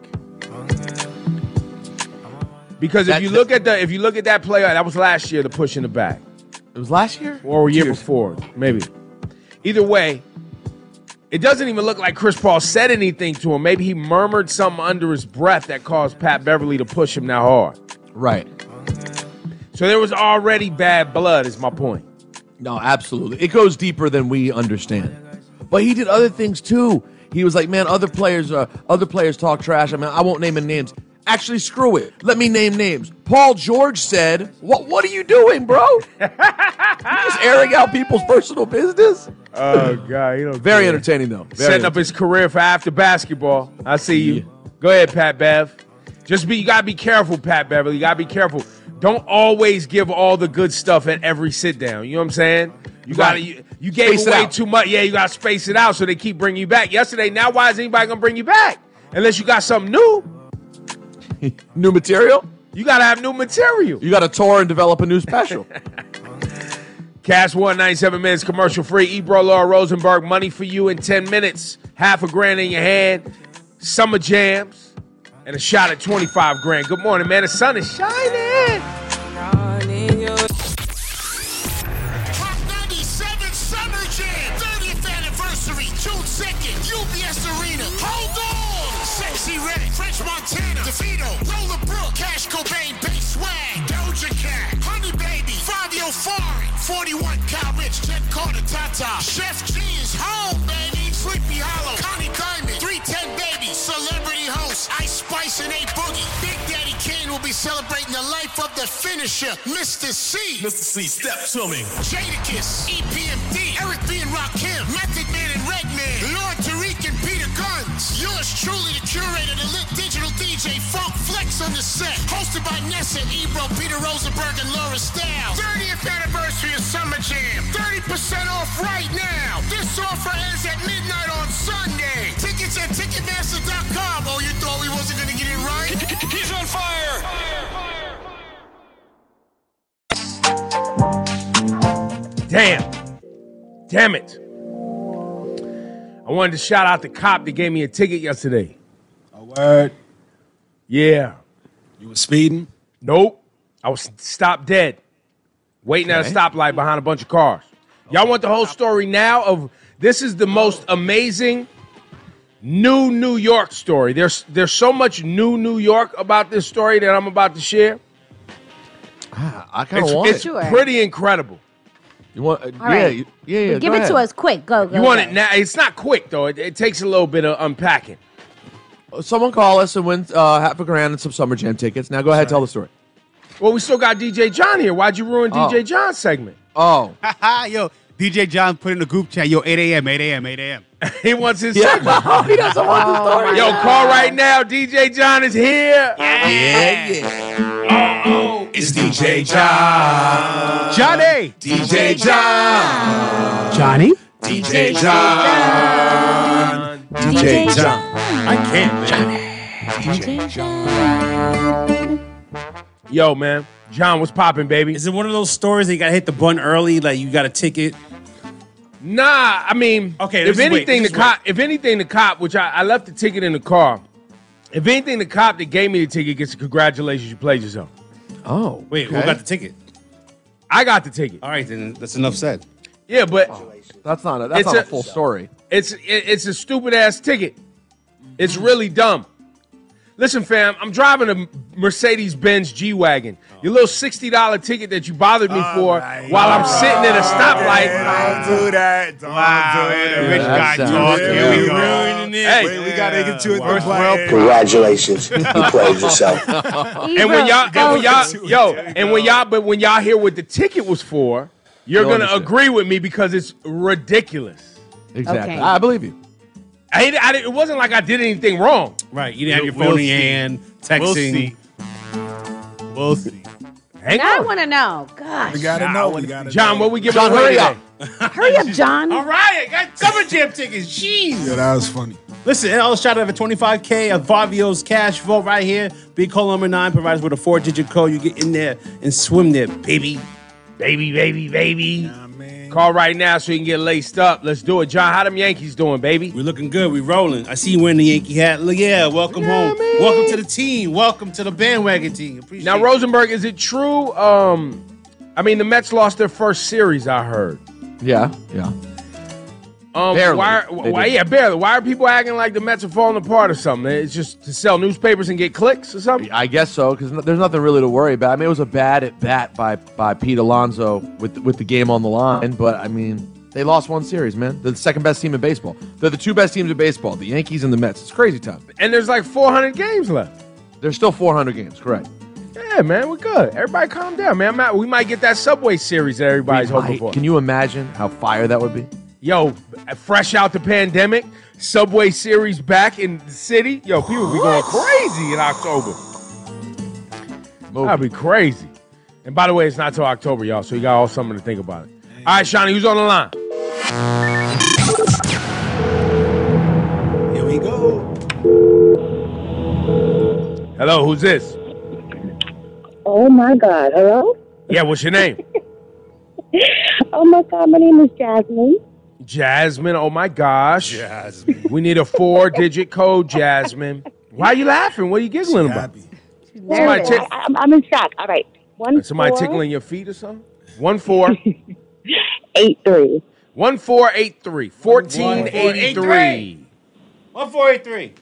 Because if That- you look at the if you look at that play, that was last year, the push in the back. It was last year? Or a year Years. before, maybe. Either way, it doesn't even look like Chris Paul said anything to him. Maybe he murmured something under his breath that caused Pat Beverley to push him that hard. Right. So there was already bad blood, is my point. No, absolutely. It goes deeper than we understand. But he did other things too. He was like, man, other players uh, other players talk trash. I mean, I won't name any names. Actually, screw it. Let me name names. Paul George said, what What are you doing, bro? You just airing out people's personal business? Oh, God. You know, Very entertaining, though. Very Setting up his career for after basketball. I see you. Yeah. Go ahead, Pat Bev. Just be, you got to be careful, Pat Beverly. You got to be careful. Don't always give all the good stuff at every sit down. You know what I'm saying? You got to, you, you gave Space it away out. too much. Yeah, you got to space it out so they keep bringing you back. Yesterday, now why is anybody going to bring you back? Unless you got something new. New material? You got to have new material. You got to tour and develop a new special. Cast one, ninety-seven minutes, commercial free. Ebro, Laura Rosenberg, money for you in ten minutes. Half a grand in your hand. Summer jams. And a shot at twenty-five grand. Good morning, man. The sun is shining. Hot ninety-seven Summer Jam, thirtieth anniversary, June second, U B S Arena. Hold on! Sexy Red, French Montana, forty-one, Cal Rich, Ted Carter, Tata. Chef G is home, baby. Sleepy Hollow, Connie Diamond, three ten Baby, Celebrity Host, Ice Spice and A Boogie. Big Daddy Kane will be celebrating the life of the finisher, Mister C. Mister C, step to me. Jadakiss, E P M D, Eric B and Rakim, Method Man and Redman, Lord Tariq and Peter Guns. Yours truly, the curator, the lit digital D J, Funk Flex on the set. Hosted by Nessa, Ebro, Peter Rosenberg, and Laura Stiles. thirtieth anniversary of Summer Jam. thirty percent off right now. This offer ends at midnight on Sunday. Tickets at Ticketmaster dot com. Oh, you thought we wasn't going to get it right? He's on fire. Damn. Damn it. I wanted to shout out the cop that gave me a ticket yesterday. A word. Yeah. You were speeding? Nope. I was stopped dead. Waiting Okay. at a stoplight behind a bunch of cars. Y'all want the whole story now of this is the most amazing new New York story. There's there's so much new New York about this story that I'm about to share. I kind It's, of want it's it. Sure. pretty incredible. You want? Uh, All yeah, right. you- yeah, yeah. Give go it ahead. to us quick. Go, go. You want go. it now? It's not quick though. It, it takes a little bit of unpacking. Someone call us and win uh, half a grand and some Summer Jam tickets. Now go ahead, tell the story. Well, we still got D J John here. Why'd you ruin Oh. D J John's segment? Oh, Yo, D J John put in the group chat. Yo, eight a.m., eight a.m., eight a.m. He wants his Yeah. segment. He doesn't want the story. Yo, call right now. D J John is here. Yeah, yeah. Oh, It's D J John. Johnny. D J John. Johnny? D J John. D J John. I can't, man. Yo, man. John, what's popping, baby? Is it one of those stories that you got to hit the button early, like you got a ticket? Nah, I mean, Okay, if let's just wait, anything, let's the just cop, if anything, the cop, which I, I left the ticket in the car. If anything, the cop that gave me the ticket gets a congratulations, you played yourself. Oh, Wait, who okay. got the ticket? I got the ticket. All right, then that's enough said. Yeah, but That's not a, that's It's not a, a- full story. it's it, it's a stupid ass ticket. It's really dumb. Listen, fam, I'm driving a Mercedes-Benz G-Wagon. Your little sixty dollar ticket that you bothered me for while I'm sitting at a stoplight. Don't do that. Don't Wow, do man, that. rich that guy sounds talk. good. Here we Hey, ruining it. Hey, Wait, we got to get you in Wow. the play. Congratulations. You played yourself. And when y'all, and when y'all, yo, and when y'all, but when y'all hear what the ticket was for, you're You'll gonna understand. agree with me because it's ridiculous. Exactly. Okay. I believe you. I, I, it wasn't like I did anything wrong. Right, you didn't have your We'll phone in your see. hand, We'll texting. see. We'll see. Hang Now I on, want to know. Gosh. We got to know. We got to John. know. What we giving John, away hurry today? up. Hurry up, John. All right, I got Summer Jam tickets. Jeez. Yeah, that was funny. Listen, and I'll shout out for twenty-five K of Fabio's cash vote right here. Big call number nine provides with a four-digit code. You get in there and swim there, baby. Baby, baby, baby. Yeah, man. Call right now so you can get laced up. Let's do it, John. How them Yankees doing, baby? We're looking good. We're rolling. I see you wearing the Yankee hat. Look, yeah, welcome home. Welcome to the team. Welcome to the bandwagon team. Appreciate Now, it. Rosenberg, is it true? Um, I mean, the Mets lost their first series. I heard. Yeah, yeah. Um, Barely. Why? Are, They why? did. Yeah, barely. Why are people acting like the Mets are falling apart or something? It's just to sell newspapers and get clicks or something. I guess so because there's nothing really to worry about. I mean, it was a bad at bat by by Pete Alonso with with the game on the line, but I mean, they lost one series, man. They're the second best team in baseball. They're the two best teams in baseball, the Yankees and the Mets. It's crazy time. And there's like four hundred games left. There's still four hundred games, correct? Yeah, man, we're good. Everybody, calm down, man. I'm not- we might get that Subway series that everybody's We hoping might- for. Can you imagine how fire that would be? Yo, fresh out the pandemic, Subway series back in the city. Yo, people be going crazy in October. That'd be crazy. And by the way, it's not till October, y'all, so you got all something to think about it. All right, Shawnee, who's on the line? Here we go. Hello, who's this? Oh my God! Hello. Yeah, what's your name? Oh my God! My name is Jasmine. Jasmine. Oh my gosh. Jasmine. We need a four-digit code, Jasmine. Why are you laughing? What are you giggling about? Somebody, I, tick- I, I'm in shock. All right. One somebody four, tickling your feet or something? One four. eight three. One four eight three. Fourteen eighty three. One four eight three.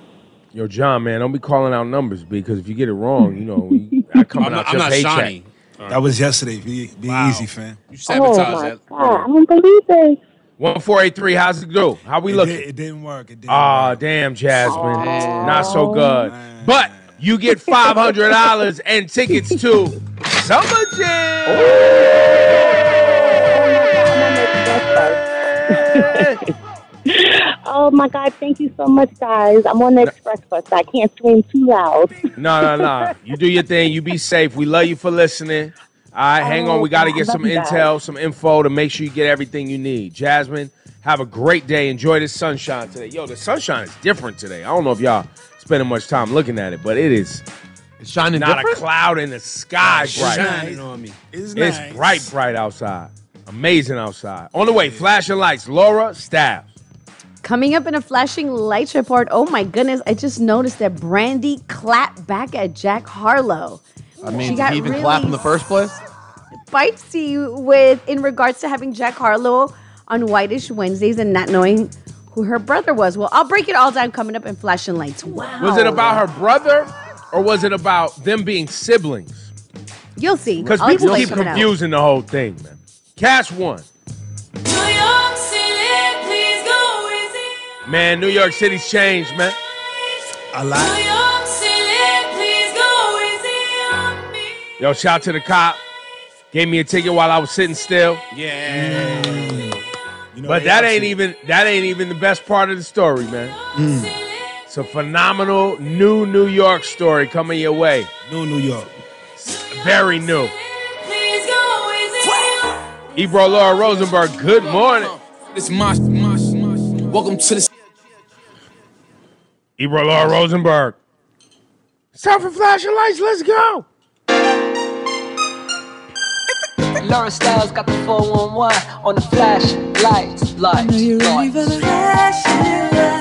Yo, John, man, don't be calling out numbers because if you get it wrong, you know, you got coming I'm out not- your I'm not paycheck. Shawnee. That was yesterday. Be, be easy, fam. You Oh my God, I don't believe it. One four eight three. How's it do? How we It looking? did- it didn't work. It didn't Ah, damn, Jasmine. Not so good. But you get five hundred dollars and tickets to Summer Jam. Oh my God, thank you so much, guys. I'm on the express bus. I can't scream too loud. No, no, no. You do your thing. You be safe. We love you for listening. All right, hang on. We got to get some intel, some info to make sure you get everything you need. Jasmine, have a great day. Enjoy the sunshine today. Yo, the sunshine is different today. I don't know if y'all spending much time looking at it, but it is it's shining not different? a cloud in the sky It's bright. shining on me. It's, It's nice. bright, bright outside. Amazing outside. On the way, flashing lights. Laura Staff. Coming up in a flashing lights report, oh my goodness, I just noticed that Brandy clapped back at Jack Harlow. I mean, She did got he even really clap in the first place? Spicy with in regards to having Jack Harlow on Whitish Wednesdays and not knowing who her brother was. Well, I'll break it all down coming up in flashing lights. Wow. Was it about her brother or was it about them being siblings? You'll see. Because I'll people explain keep coming up. confusing the whole thing, man. Cash one. Man, New York City's changed, man. A lot. Yo, shout to the cop. Gave me a ticket while I was sitting still. Yeah. You know, But they that actually- ain't even that ain't even the best part of the story, man. It's a phenomenal new New York story coming your way. New New York. Very new. Ebro Laura Rosenberg, good morning. This my, my, my, welcome to the. Ebro Laura Rosenberg. It's time for flashing lights. Let's go. Laura Styles got the four one one on the flash lights, lights, lights.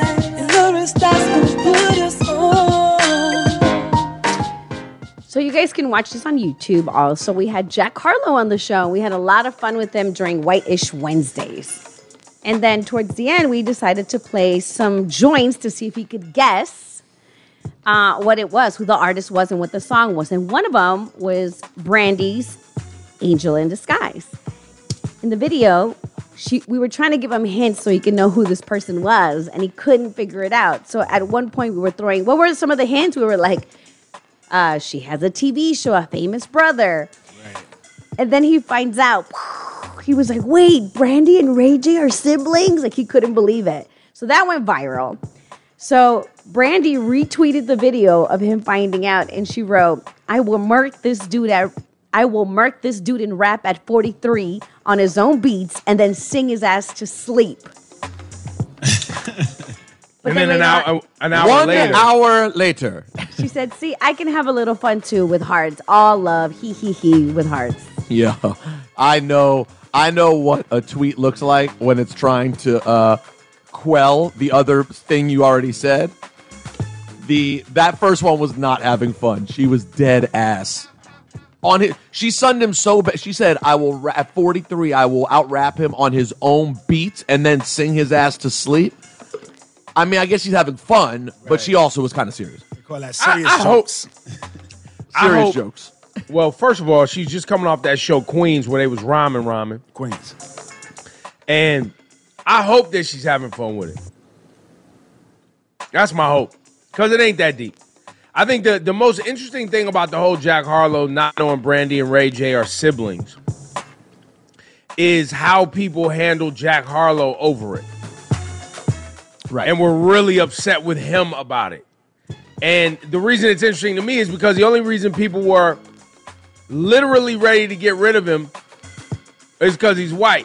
So you guys can watch this on YouTube also. We had Jack Harlow on the show. We had a lot of fun with him during Whitish Wednesdays. And then towards the end, we decided to play some joints to see if he could guess uh, what it was, who the artist was, and what the song was. And one of them was Brandy's Angel in Disguise. In the video, she, we were trying to give him hints so he could know who this person was, and he couldn't figure it out. So at one point, we were throwing, what were some of the hints? We were like, uh, she has a T V show, a famous brother. Right. And then he finds out, he was like, wait, Brandy and Ray J are siblings? Like, he couldn't believe it. So that went viral. So Brandy retweeted the video of him finding out, and she wrote, I will murk this dude at I will murk this dude in rap at forty-three on his own beats and then sing his ass to sleep. And then an hour, an hour One later. hour later. She said, see, I can have a little fun too with hearts. All love, he he he with hearts. Yo, I know, I know what a tweet looks like when it's trying to uh, quell the other thing you already said. The that first one was not having fun. She was dead ass. On his, she sunned him so bad. She said, "I will ra- at forty-three. I will out rap him on his own beats and then sing his ass to sleep." I mean, I guess she's having fun, right. But she also was kind of serious. We call that serious I, I jokes. I serious hope, jokes. Well, first of all, she's just coming off that show Queens where they was rhyming, rhyming. Queens. And I hope that she's having fun with it. That's my hope. Because it ain't that deep. I think the, the most interesting thing about the whole Jack Harlow not knowing Brandy and Ray J are siblings is how people handle Jack Harlow over it. Right. And we're really upset with him about it. And the reason it's interesting to me is because the only reason people were literally ready to get rid of him is because he's white.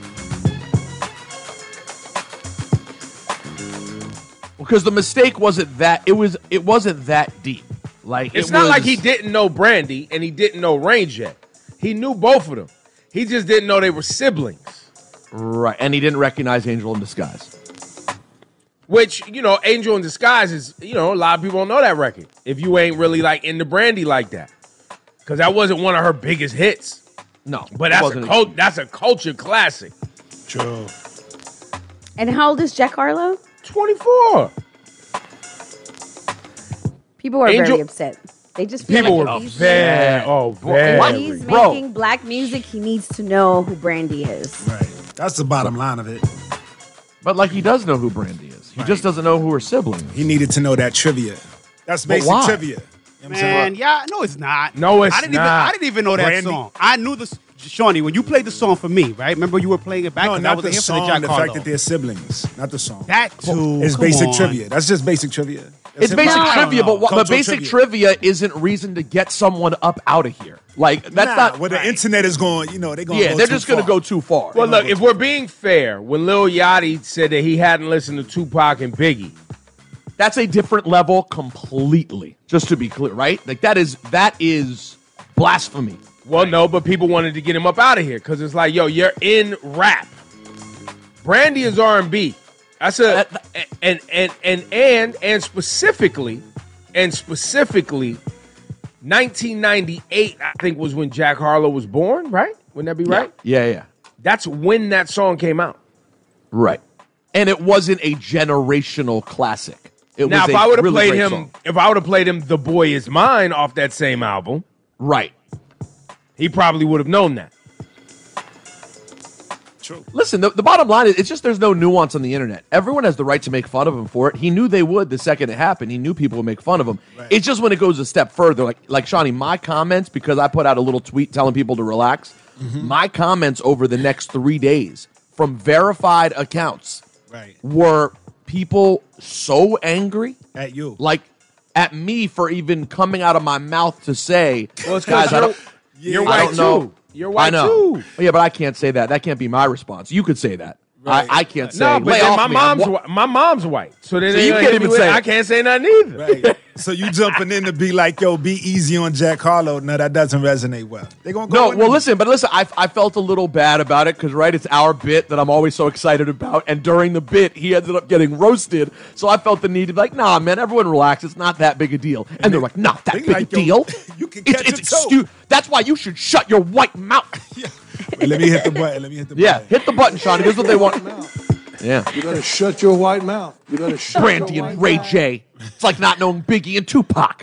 Because the mistake wasn't that it was it wasn't that deep. Like It's it not was, like he didn't know Brandy and he didn't know Range yet. He knew both of them. He just didn't know they were siblings. Right. And he didn't recognize Angel in Disguise. Which, you know, Angel in Disguise is, you know, a lot of people don't know that record. If you ain't really like into Brandy like that. Because that wasn't one of her biggest hits. No. But that's a, cult, that's a culture classic. True. And how old is Jack Harlow? twenty-four. People were Angel- very upset. They just feel People like were if he's- very, oh, If very. he's Bro. making black music, he needs to know who Brandy is. Right. That's the bottom line of it. But like he does know who Brandy is. He just doesn't know who her sibling is. He needed to know that trivia. That's But basic why? trivia. You know what I'm saying? Man, yeah, no, it's not. No, it's I didn't not. Even, I didn't even know that Brandy. song. I knew this. Shawnee, when you played the song for me, right? Remember you were playing it back? No, 'Cause I not wasn't the here for the song, Jack the Harlow. fact that they're siblings, not the song. That too. It's come basic on. trivia. That's just basic trivia. That's It's hip-hop. basic No, trivia, no, but what, but cultural basic trivia. isn't reason to get someone up out of here. Like that's Nah, not. Where the internet is going, you know, they're going. Yeah, go they're too just going to far. go too far. Well, look, if we're being fair, when Lil Yachty said that he hadn't listened to Tupac and Biggie, That's a different level completely. Just to be clear, right? Like that is that is blasphemy. well, no, but people wanted to get him up out of here because it's like, yo, you're in rap. Brandy is R and B. That's a and and and and and specifically, and specifically, nineteen ninety-eight, I think, was when Jack Harlow was born. Right? Wouldn't that be right? Yeah, yeah, That's when that song came out. right. And it wasn't a generational classic. It now, was if a I would have really played great him, song. if I would have played him, "The Boy Is Mine" off that same album, right? He probably would have known that. True. Listen, the, the bottom line is it's just there's no nuance on the internet. Everyone has the right to make fun of him for it. He knew they would the second it happened. He knew people would make fun of him. Right. It's just when it goes a step further, like like Shawnee, my comments, because I put out a little tweet telling people to relax, Mm-hmm. my comments over the next three days from verified accounts Right. were people so angry At you. like at me for even coming out of my mouth to say, Well, it's 'cause guys, I you're- don't, you're I white don't know. too. You're white I know. too. Yeah, but I can't say that. That can't be my response. You could say that. I, I can't say. No, but lay then off my me. I'm mom's wa- whi- my mom's white, so then So they you gonna can't hit me even with- say it. I can't say nothing either. Right. So you jumping in to be like, yo, be easy on Jack Harlow. No, that doesn't resonate well. They're gonna go No, in well, and- listen, but listen, I, I felt a little bad about it because, right, it's our bit that I'm always so excited about. And during the bit, he ended up getting roasted. So I felt the need to be like, nah, man, everyone relax. It's not that big a deal. And they're like, not that They big like, a yo, deal. You can It's, catch it's a toe. excu- That's why you should shut your white mouth. Wait, let me hit the button. Let me hit the Yeah, button. hit the button, Sean. Here's what they want. Yeah. You better shut your white mouth. You better shut Brandy your and white Ray mouth. J. It's like not knowing Biggie and Tupac.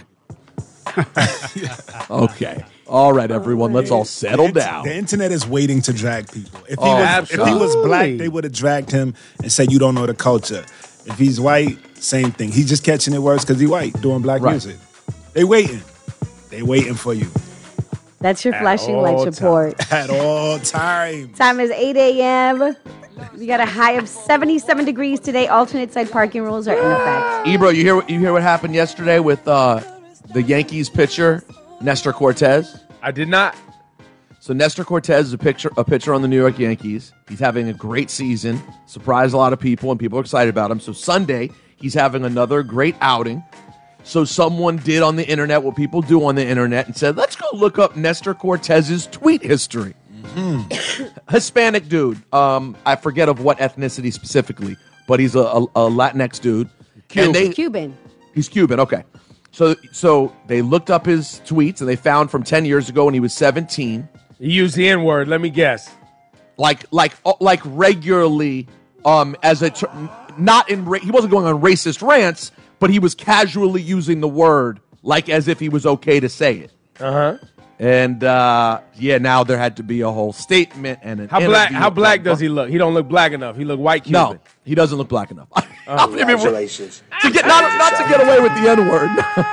Okay. All right, everyone. Let's all settle The int- down. The internet is waiting to drag people. If he, Oh, was, if he was absolutely. black, they would have dragged him and said, you don't know the culture. If he's white, same thing. He's just catching it worse because he's white, doing black Right. music. They waiting. They waiting for you That's your At flashing all lights times. report. at all times. Time is eight a.m. We got a high of seventy-seven degrees today. Alternate side parking rules are in effect. Ebro, you hear what you hear what happened yesterday with uh, the Yankees pitcher Nestor Cortez? I did not. So Nestor Cortez is a pitcher, a pitcher on the New York Yankees. He's having a great season, surprised a lot of people, and people are excited about him. So Sunday, he's having another great outing. So someone did on the internet what people do on the internet and said, let's go look up Nestor Cortez's tweet history. Hispanic dude. Um, I forget of what ethnicity specifically, but he's a, a, a Latinx dude. Cuban. And they- Cuban. He's Cuban. Okay. So so they looked up his tweets and they found from ten years ago when he was seventeen. He used the N word. Let me guess. Like like uh, like regularly um as a tr- not in ra- he wasn't going on racist rants, but he was casually using the word like as if he was okay to say it. Uh-huh. And uh yeah, now there had to be a whole statement and an How black? interview. How black does he look? He don't look black enough. He look white Cuban. No, he doesn't look black enough. Congratulations. to get not, not to get away with the N word.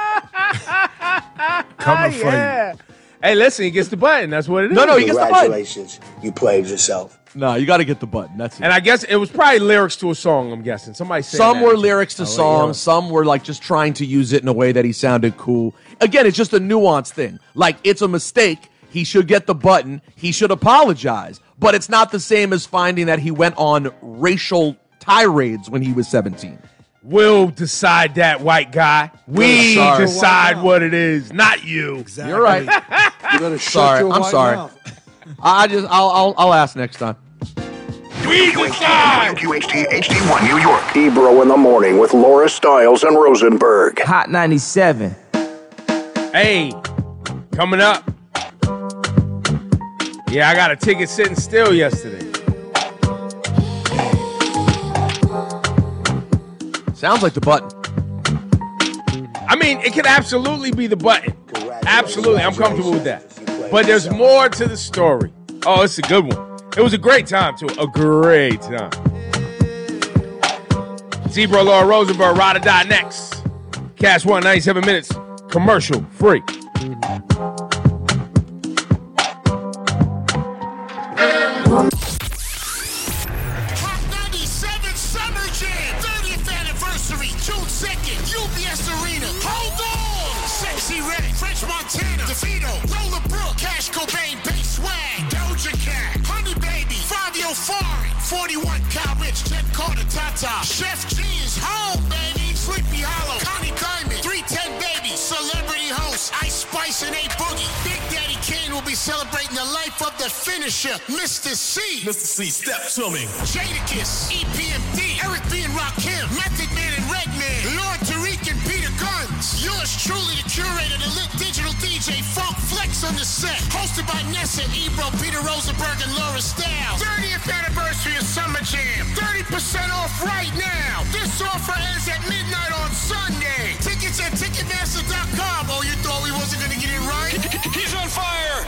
Coming for yeah. Hey, listen, he gets the button. That's what it is. No, no, he gets the button. Congratulations. You played yourself. No, you got to get the button. That's it. And I guess it was probably lyrics to a song. I'm guessing somebody said Some that. were lyrics to Oh, songs. yeah. Some were like just trying to use it in a way that he sounded cool. Again, it's just a nuanced thing. Like it's a mistake. He should get the button. He should apologize. But it's not the same as finding that he went on racial tirades when he was seventeen. We'll decide that, white guy. We Sorry. decide what it is, not you. You're right. You better shut Sorry, your I'm white sorry. mouth. I just I'll, I'll I'll ask next time. We decide. W Q H T H D one New York. Ebro in the morning with Laura Stiles and Rosenberg. Hot ninety-seven. Hey, coming up. Yeah, I got a ticket sitting still yesterday. Sounds like the button. I mean, it could absolutely be the button. Absolutely, I'm comfortable with that. But there's more to the story. Oh, it's a good one. It was a great time, too. A great time. Zebra, Laura Rosenberg, Rada dot next. Cash one, ninety-seven minutes. Commercial free. ninety-seven Summer Jam, thirtieth anniversary, June second, U B S Arena. Hold on! Sexy Red, French Montana, DeVito, Roller Brook, Cash Cobain, Bass Swag, Doja Cat, Honey Baby, Fabio Foreign, forty-one Cal Rich, Jet Carter, Tata, Chef G is home, baby, Sleepy Hollow, Connie Diamond, three ten Baby, Celebrity Host, Ice Spice and A Boogie. Big Daddy Kane will be celebrating the life of the finisher, Mister C. Mister C, step to me. Jadakiss, E P M D, Eric B. and Rakim, Method Man and Redman, Lord Tariq and Peter Guns. Yours truly, the curator, the lit digital D J, Funk Flex on the set. Hosted by Nessa, Ebro, Peter Rosenberg, and Laura Styles. thirtieth anniversary of Summer Jam. thirty percent off right now. This offer ends at midnight on Sunday. Tickets at Ticketmaster dot com. Oh, you thought we wasn't going to get it right? He's on fire!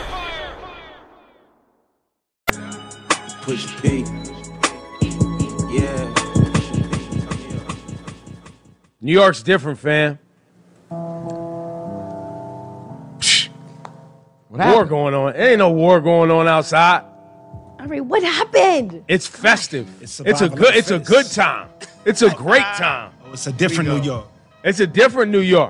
Push P. Yeah. New York's different, fam. What war happened? going on. There ain't no war going on outside. All right, what happened? It's festive. It's, It's a good. It's a good time. It's a great time. Oh, it's a different New York. It's a different New York.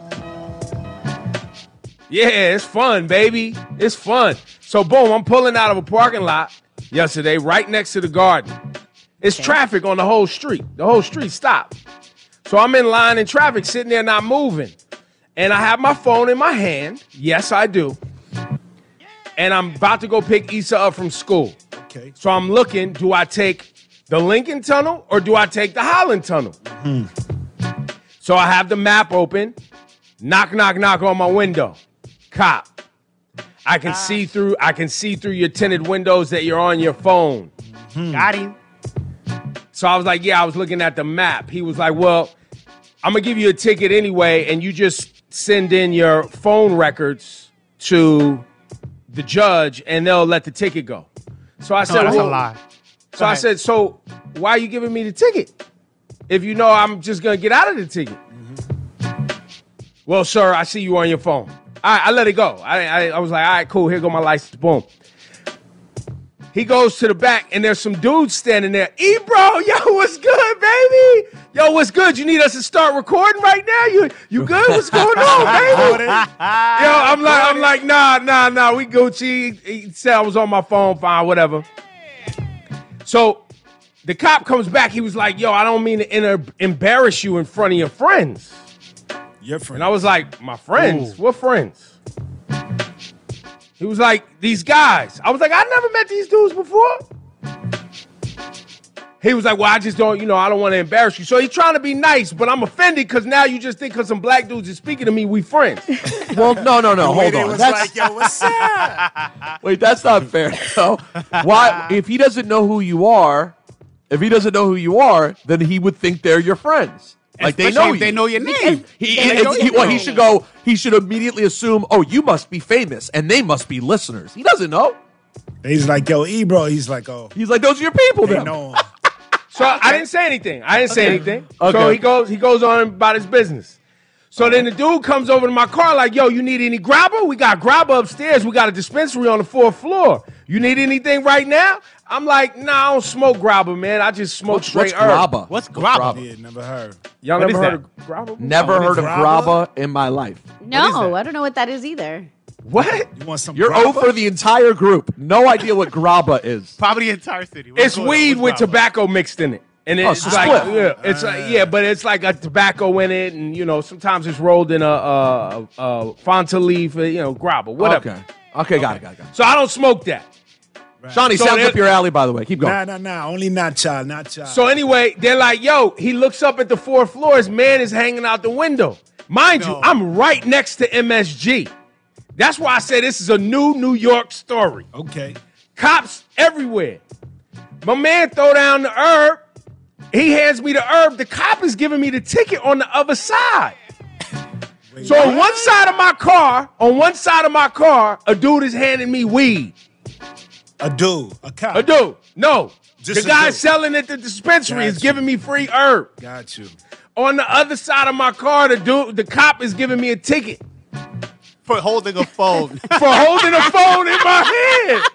Yeah, it's fun, baby. It's fun. So, boom, I'm pulling out of a parking lot yesterday, right next to the Garden. It's traffic on the whole street. The whole street stopped. So I'm in line in traffic, sitting there not moving. And I have my phone in my hand. Yes, I do. And I'm about to go pick Issa up from school. Okay. So I'm looking, do I take the Lincoln Tunnel or do I take the Holland Tunnel? Hmm. So I have the map open. Knock, knock, knock on my window. Cop. I can see through, I can see through your tinted windows that you're on your phone. Got him. So I was like, yeah, I was looking at the map. He was like, well, I'm going to give you a ticket anyway, and you just send in your phone records to the judge, and they'll let the ticket go. So I said, that's well, a lie. So I said, so why are you giving me the ticket if you know I'm just going to get out of the ticket? Mm-hmm. Well, sir, I see you on your phone. All right, I let it go. I, I, I was like, all right, cool. Here go my license. Boom. He goes to the back, and there's some dudes standing there. E, bro, yo, what's good, baby? Yo, what's good? You need us to start recording right now? You you good? What's going on, baby? Yo, I'm like, I'm like, nah, nah, nah. We Gucci. He said I was on my phone. Fine, whatever. So the cop comes back. He was like, yo, I don't mean to inter- embarrass you in front of your friends. Your friends. And I was like, my friends? Ooh. What friends? He was like, these guys. I was like, I never met these dudes before. He was like, well, I just don't, you know, I don't want to embarrass you. So he's trying to be nice, but I'm offended because now you just think because some black dudes is speaking to me, we friends. Well, no, no, no, hold It on. was That's, like, yo, what's up? wait, that's not fair. So why, if he doesn't know who you are, if he doesn't know who you are, then he would think they're your friends. Like they Especially know if they you. know your name. He, They he- know he- your well, he name. should go. He should immediately assume, oh, you must be famous, and they must be listeners. He doesn't know. He's like, yo, E, bro. He's like, oh. He's like, those are your people. They Then. know him. So I didn't say anything. I didn't say Okay. anything. Okay. So he goes, he goes on about his business. So then the dude comes over to my car like, yo, you need any grabber? We got grabber upstairs. We got a dispensary on the fourth floor. You need anything right now? I'm like, nah, I don't smoke grabber, man. I just smoke What's, straight what's herb. grabba? What's grabba? Yeah, never heard. Y'all What never is heard that? of grabber? Never Oh, heard of grabba? grabba in my life. No, I don't know what that is either. What? You want some You're grabba? over the entire group. No idea what grabba is. Probably the entire city. What's It's going on? weed What's with grabba? tobacco mixed in it. And Oh, it's it's a like, split. yeah, it's like, yeah, but it's like a tobacco in it, and you know, sometimes it's rolled in a, a, a, a Fanta leaf, uh, you know, grabba, whatever. Okay. Okay, got it, got it, got it. So I don't smoke that. Shawnee, So sounds there- up your alley, by the way. Keep going. Nah, nah, nah. Only not child, not child. So anyway, they're like, yo, he looks up at the fourth floor. His man is hanging out the window. Mind you, No. I'm right next to M S G. That's why I say this is a new New York story. Okay. Cops everywhere. My man throw down the herb. He hands me the herb. The cop is giving me the ticket on the other side. So on one side of my car, on one side of my car, a dude is handing me weed. A dude, a cop. A dude. No. Just the a guy dude. selling at the dispensary Got is you. giving me free herb. Got you. On the other side of my car, the dude, the cop is giving me a ticket For holding a phone. for holding a phone in my hand.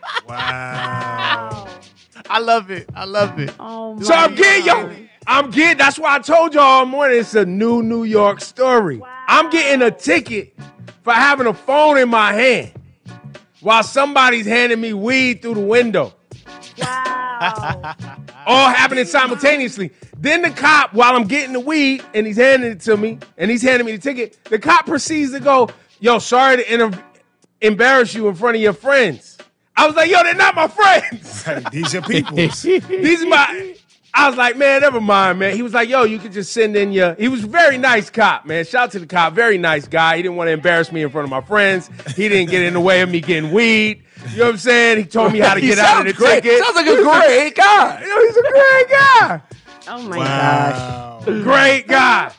Wow. I love it. I love it. Oh my So I'm getting, yo, I'm getting, that's why I told y'all all morning, it's a new New York story. I'm getting a ticket for having a phone in my hand while somebody's handing me weed through the window. Wow. All happening simultaneously. Then the cop, while I'm getting the weed and he's handing it to me and he's handing me the ticket, the cop proceeds to go, yo, sorry to inter- embarrass you in front of your friends. I was like, yo, they're not my friends. Hey, these are people. These are my... I was like, man, never mind, man. He was like, yo, you could just send in your... He was a very nice cop, man. Shout out to the cop. Very nice guy. He didn't want to embarrass me in front of my friends. He didn't get in the way of me getting weed. You know what I'm saying? He told me how to He get out of the sounds great. ticket. Sounds like a great guy. You know, he's a great guy. Oh my Wow. Great guy.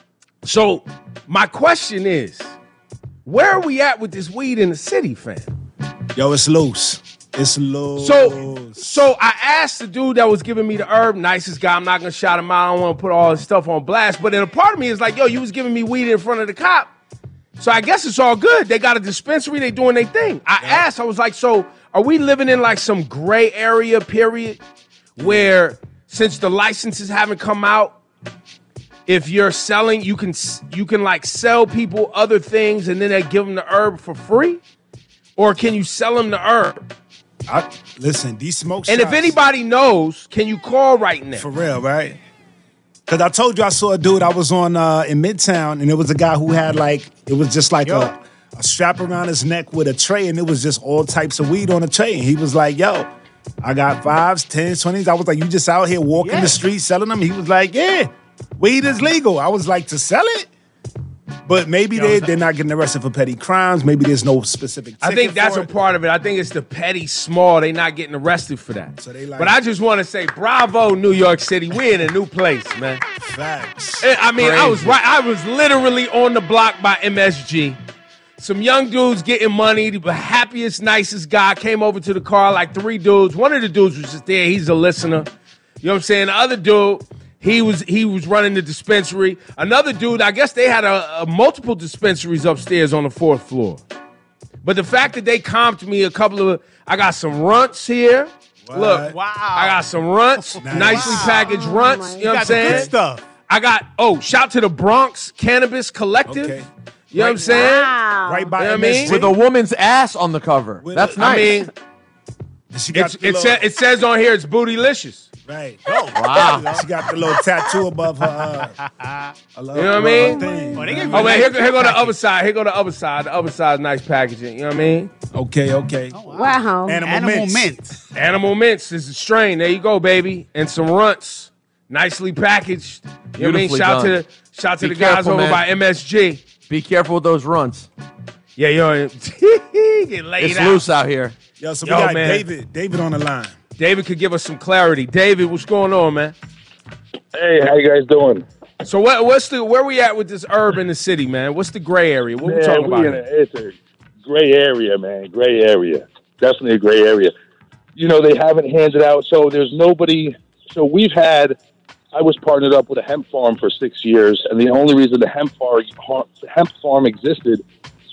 So my question is, where are we at with this weed in the city, fam? Yo, it's loose. It's loose. So, so I asked the dude that was giving me the herb, nicest guy. I'm not gonna shout him out. I don't want to put all his stuff on blast. But then a part of me is like, yo, you was giving me weed in front of the cop. So I guess it's all good. They got a dispensary. They doing their thing. I asked. I was like, so are we living in like some gray area period where since the licenses haven't come out, if you're selling, you can you can like sell people other things and then they give them the herb for free, or can you sell them the herb? I, listen, these smoke And shops, if anybody knows, can you call right now? for real, right? Because I told you I saw a dude. I was on uh, in Midtown, and it was a guy who had like it was just like a, a strap around his neck with a tray, and it was just all types of weed on a tray. And he was like, "Yo, I got fives, tens, twenties." I was like, "You just out here walking Yeah. the streets selling them?" He was like, "Yeah, weed is legal." I was like, "To sell it?" But maybe they, they're not getting arrested for petty crimes. Maybe there's no specific ticket I think that's for a it. part of it. I think it's the petty small. They not getting arrested for that. So they like- but I just want to say, bravo, New York City. We're in a new place, man. Facts. And, I mean, I was Crazy. right. I was literally on the block by M S G. Some young dudes getting money. The happiest, nicest guy came over to the car, like three dudes. One of the dudes was just there. He's a listener. You know what I'm saying? The other dude, he was he was running the dispensary. Another dude, I guess they had a, a multiple dispensaries upstairs on the fourth floor. But the fact that they comped me a couple of, I got some runts here. Look, Wow. I got some runts, Nice. nicely packaged runts. You know what I'm got the good saying? stuff. I got, oh, shout to the Bronx Cannabis Collective. Okay. You know what I'm saying? Wow. Right by You know what I M S mean? G. With a woman's ass on the cover. With That's a- nice. I mean, She got it's, the it, little, sa- it says on here it's bootylicious. right. Oh, wow. She got the little tattoo above her. Uh, You know what I mean? Oh, they give you Oh, a man, nice here, here go the package. other side. Here go the other side. The other side is nice packaging. You know what I mean? Okay, okay. Wow. Animal, Animal mints. mint. Animal mints is the strain. There you go, baby. And some runts. Nicely packaged. You know what I mean? Beautifully Shout done. to the, shout to Be the guys careful, over man. by M S G. Be careful with those runs. Yeah, yo, get laid It's out. loose out here. Yo, so Yo, we got man. David. David on the line. David could give us some clarity. David, what's going on, man? Hey, how you guys doing? So what, what's the where we at with this herb in the city, man? What's the gray area? What we Man, talking we about? in a, here? it's a gray area, man. Gray area. Definitely a gray area. You know, they haven't handed out, so there's nobody. So we've had, I was partnered up with a hemp farm for six years, and the only reason the hemp farm, hemp farm existed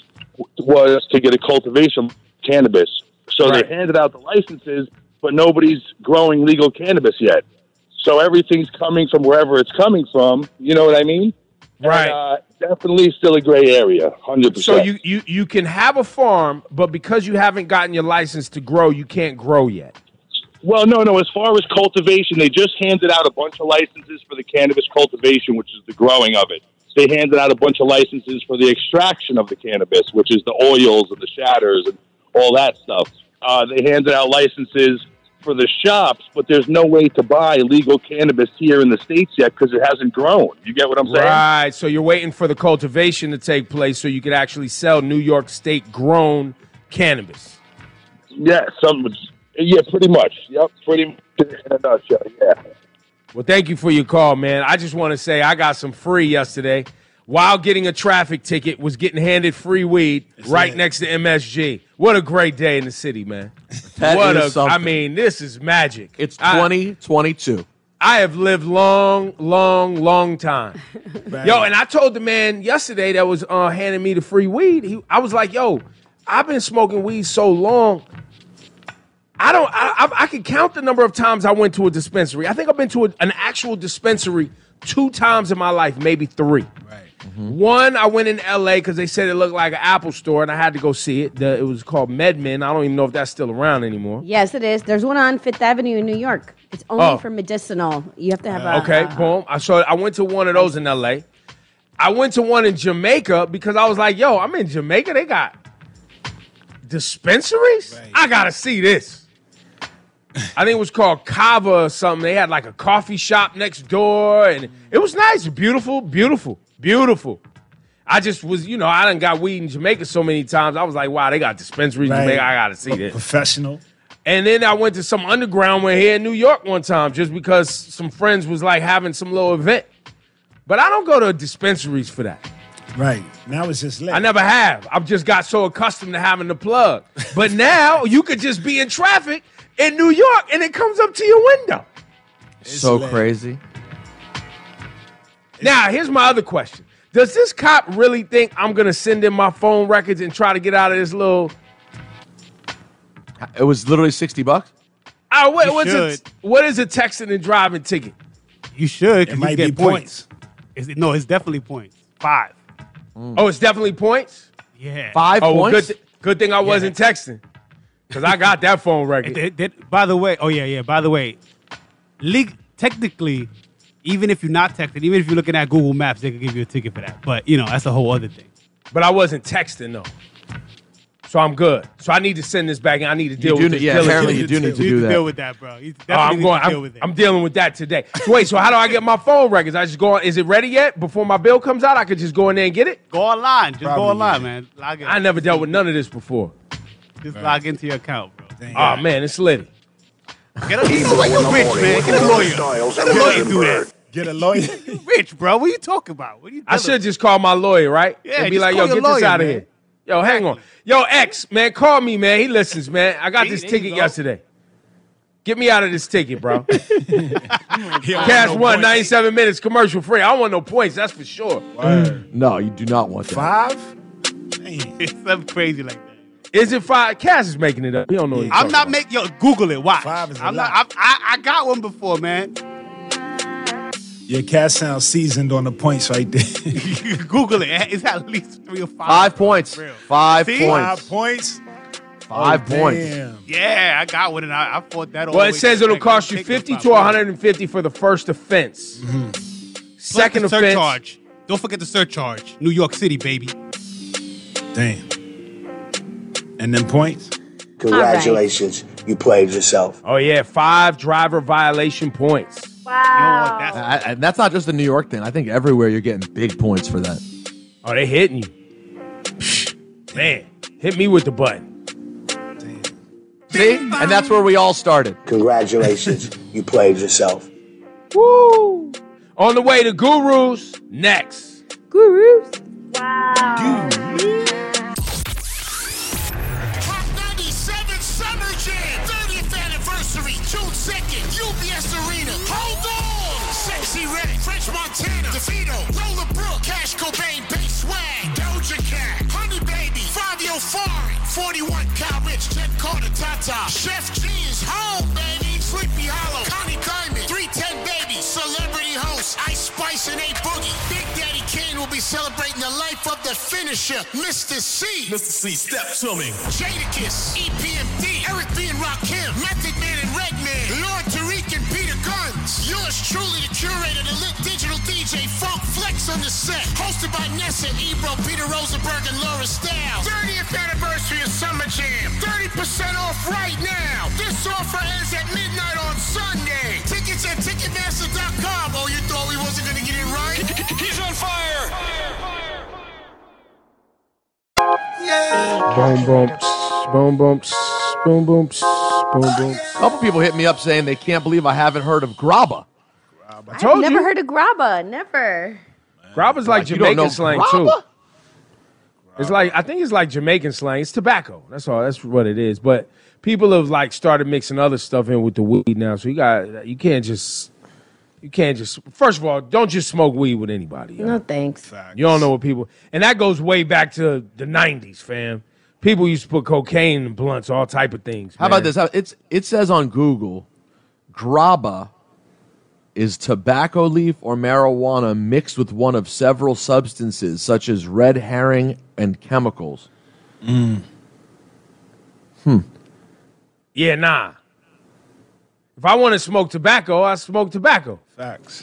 was to get a cultivation of cannabis. So Right. they handed out the licenses, but nobody's growing legal cannabis yet. So everything's coming from wherever it's coming from. You know what I mean? Right. And, uh, definitely still a gray area, one hundred percent. So you, you you can have a farm, but because you haven't gotten your license to grow, you can't grow yet. Well, no, no. As far as cultivation, they just handed out a bunch of licenses for the cannabis cultivation, which is the growing of it. They handed out a bunch of licenses for the extraction of the cannabis, which is the oils and the shatters and all that stuff. Uh, they handed out licenses for the shops, but there's no way to buy legal cannabis here in the States yet because it hasn't grown. You get what I'm saying? Right. So you're waiting for the cultivation to take place so you can actually sell New York State grown cannabis. Yeah, some, yeah, pretty much. Yep, pretty much in a nutshell, yeah. Well, thank you for your call, man. I just want to say I got some free yesterday. while getting a traffic ticket, was getting handed free weed right next to M S G. What a great day in the city, man. That what is a, something. I mean, this is magic. It's twenty twenty-two. I, I have lived long, long, long time. Right. Yo, and I told the man yesterday that was uh, handing me the free weed, he, I was like, yo, I've been smoking weed so long. I don't, I, I, I can count the number of times I went to a dispensary. I think I've been to a, an actual dispensary two times in my life, maybe three. Right. Mm-hmm. One, I went in L A because they said it looked like an Apple store, and I had to go see it. The, it was called MedMen. I don't even know if that's still around anymore. Yes, it is. There's one on Fifth Avenue in New York. It's only Oh. for medicinal. You have to have a... Okay, a- boom. I saw. I went to one of those in L A. I went to one in Jamaica because I was like, yo, I'm in Jamaica. They got dispensaries? I got to see this. I think it was called Kava or something. They had like a coffee shop next door, and it was nice. Beautiful, beautiful, beautiful. I just was, you know, I done got weed in Jamaica so many times. I was like, wow, they got dispensaries in Right. Jamaica. I got to see this. Professional. And then I went to some underground one here in New York one time just because some friends was like having some little event. But I don't go to dispensaries for that. Right. Now it's just lit. I never have. I've just got so accustomed to having the plug. But now you could just be in traffic in New York and it comes up to your window. So crazy. Now, here's my other question. Does this cop really think I'm going to send in my phone records and try to get out of this little... It was literally sixty bucks? Oh, what, You what's a, should. what is a texting and driving ticket? You should. 'cause It might you get be points. Is it, no, it's definitely points. Five. Oh, it's definitely points? Yeah. Five Oh, well, points? good, th- good thing I wasn't texting. Because I got that phone record. They- they- by the way, oh yeah, yeah. By the way, leg- technically, even if you're not texting, even if you're looking at Google Maps, they could give you a ticket for that. But you know, that's a whole other thing. But I wasn't texting, though. So I'm good. So I need to send this back and I need to deal do with ne- this. yeah, diligently. apparently you do need to You do need to that. deal with that, bro. You Oh, definitely I'm need going. to deal I'm, with it. I'm dealing with that today. So wait. So how do I get my phone records? I just go on. Is it ready yet? Before my bill comes out, I could just go in there and get it. Go online. Just Probably, go online, yeah. man. Log in. I never dealt with none of this before. Just log into your account, bro. Oh man, it's litty. Get a, you know what? You're rich, man. Get a lawyer. Let a lawyer do that. Get a lawyer. You rich, bro. What are you talking about? What are you I dealing should just call my lawyer, right? Yeah, and be just like, call yo, your get this lawyer, out of man. here. Yo, hang on. Yo, X, man, call me, man. He listens, man. I got There this you ticket go. yesterday. Get me out of this ticket, bro. He don't Cash want no one, points. ninety-seven minutes, commercial free. I don't want no points, that's for sure. No, you do not want that. Five? It's something crazy like that. Is it five? Cash is making it up. He don't know what he's I'm talking not about. making. Yo, Google it. Watch. Five is a I'm lot. not. I, I, I got one before, man. Your cat sounds seasoned on the points right there. Google it. It's at least three or five. Five points. Real. Five See? points. Five points? Five Oh, points. damn. Yeah, I got one, and I, I fought that. all Well, the it way says to it'll the cost you second fifty spot. to one hundred fifty for the first offense. Plus Second the offense. surcharge. Don't forget the surcharge. New York City, baby. Damn. And then points? Congratulations. You played yourself. Oh, yeah, five driver violation points. Wow. That's, I- And that's not just a New York thing. I think everywhere you're getting big points for that. Oh, they hitting you. Psh, man, hit me with the button. See? And that's where we all started. Congratulations. You played yourself. Woo! On the way to Gurus, next. Gurus. Wow. Hot ninety-seven Summer Jam, thirtieth anniversary, June second, U B S Arena. Hold on! Sexy Red, French Montana, DeVito, Roller Brook, Cash Cobain, Bass Swag, Doja Cat, Honey Baby, Fabio Fari, forty-one Cal Rich, Jen Carter, Tata, Chef G is home, baby, Sleepy Hollow, Connie Diamond, three ten Baby, Celebrity Host, Ice Spice and A Boogie. Big Daddy Kane will be celebrating the life of the finisher, Mister C. Mister C, step to me. Jadakiss, E P M D, Eric B. and Rakim, Method Man and Redman, Lord Tariq and Peter Guns. Yours truly, the curator, the lit digital D J, Funk Flex on the set. Hosted by Nessa, Ebro, Peter Rosenberg, and Laura Stiles. thirtieth anniversary of Summer Jam. thirty percent off right now. This offer ends at midnight on Sunday. Tickets at Ticketmaster dot com. Oh, you thought we wasn't going to get it right? He's on fire. Boom, boom, pss, boom, boom, pss, boom, boom, pss, boom, boom. A couple people hit me up saying they can't believe I haven't heard of Graba. I I've told never you. heard of Graba. Never. Grabba's like God, you don't know Jamaican slang grabba? too. It's like I think it's like Jamaican slang. It's tobacco. That's all. That's what it is. But people have like started mixing other stuff in with the weed now. So you got you can't just you can't just first of all don't just smoke weed with anybody. yo. No thanks. You don't know what people and that goes way back to the nineties, fam. People used to put cocaine in blunts, all type of things. How about this? How- It's it says on Google, grabba is tobacco leaf or marijuana mixed with one of several substances such as red herring and chemicals. Mm. Hmm. Yeah, nah. If I want to smoke tobacco, I smoke tobacco. Facts.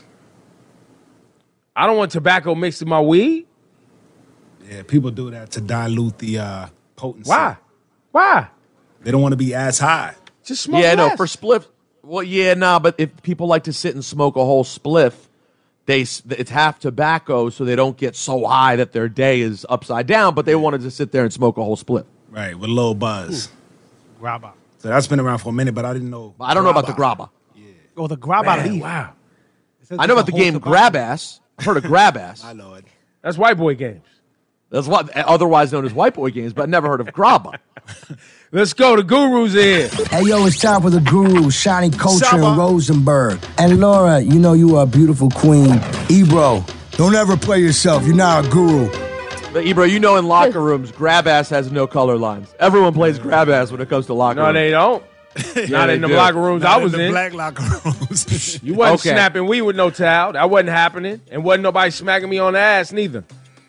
I don't want tobacco mixed in my weed. Yeah, people do that to dilute the uh, potency. Why? Why? They don't want to be as high. Just smoke yeah, no, less. for spliff. Well, yeah, nah, but if people like to sit and smoke a whole spliff, they s- it's half tobacco, so they don't get so high that their day is upside down. But they wanted to sit there and smoke a whole spliff. Right, with a little buzz. Grabba. So that's been around for a minute, but I didn't know. I don't know about the grabba. Oh, the grabba Man, leaf. wow. I know about the game grab ass. I've heard of grab ass. My lord. That's white boy games. That's what otherwise known as white boy games, but never heard of grabba. Let's go. The guru's here. Hey, yo, it's time for the guru, Shiny Culture Saba. and Rosenberg. And Laura, you know you are a beautiful queen. Ebro, don't ever play yourself. You're not a guru. But Ebro, you know in locker rooms, grab ass has no color lines. Everyone plays grab ass when it comes to locker No, rooms. they don't. Not they in the do. locker rooms Not I was in the in. black locker rooms. You wasn't Okay. snapping weed with no towel. That wasn't happening. And wasn't nobody smacking me on the ass neither.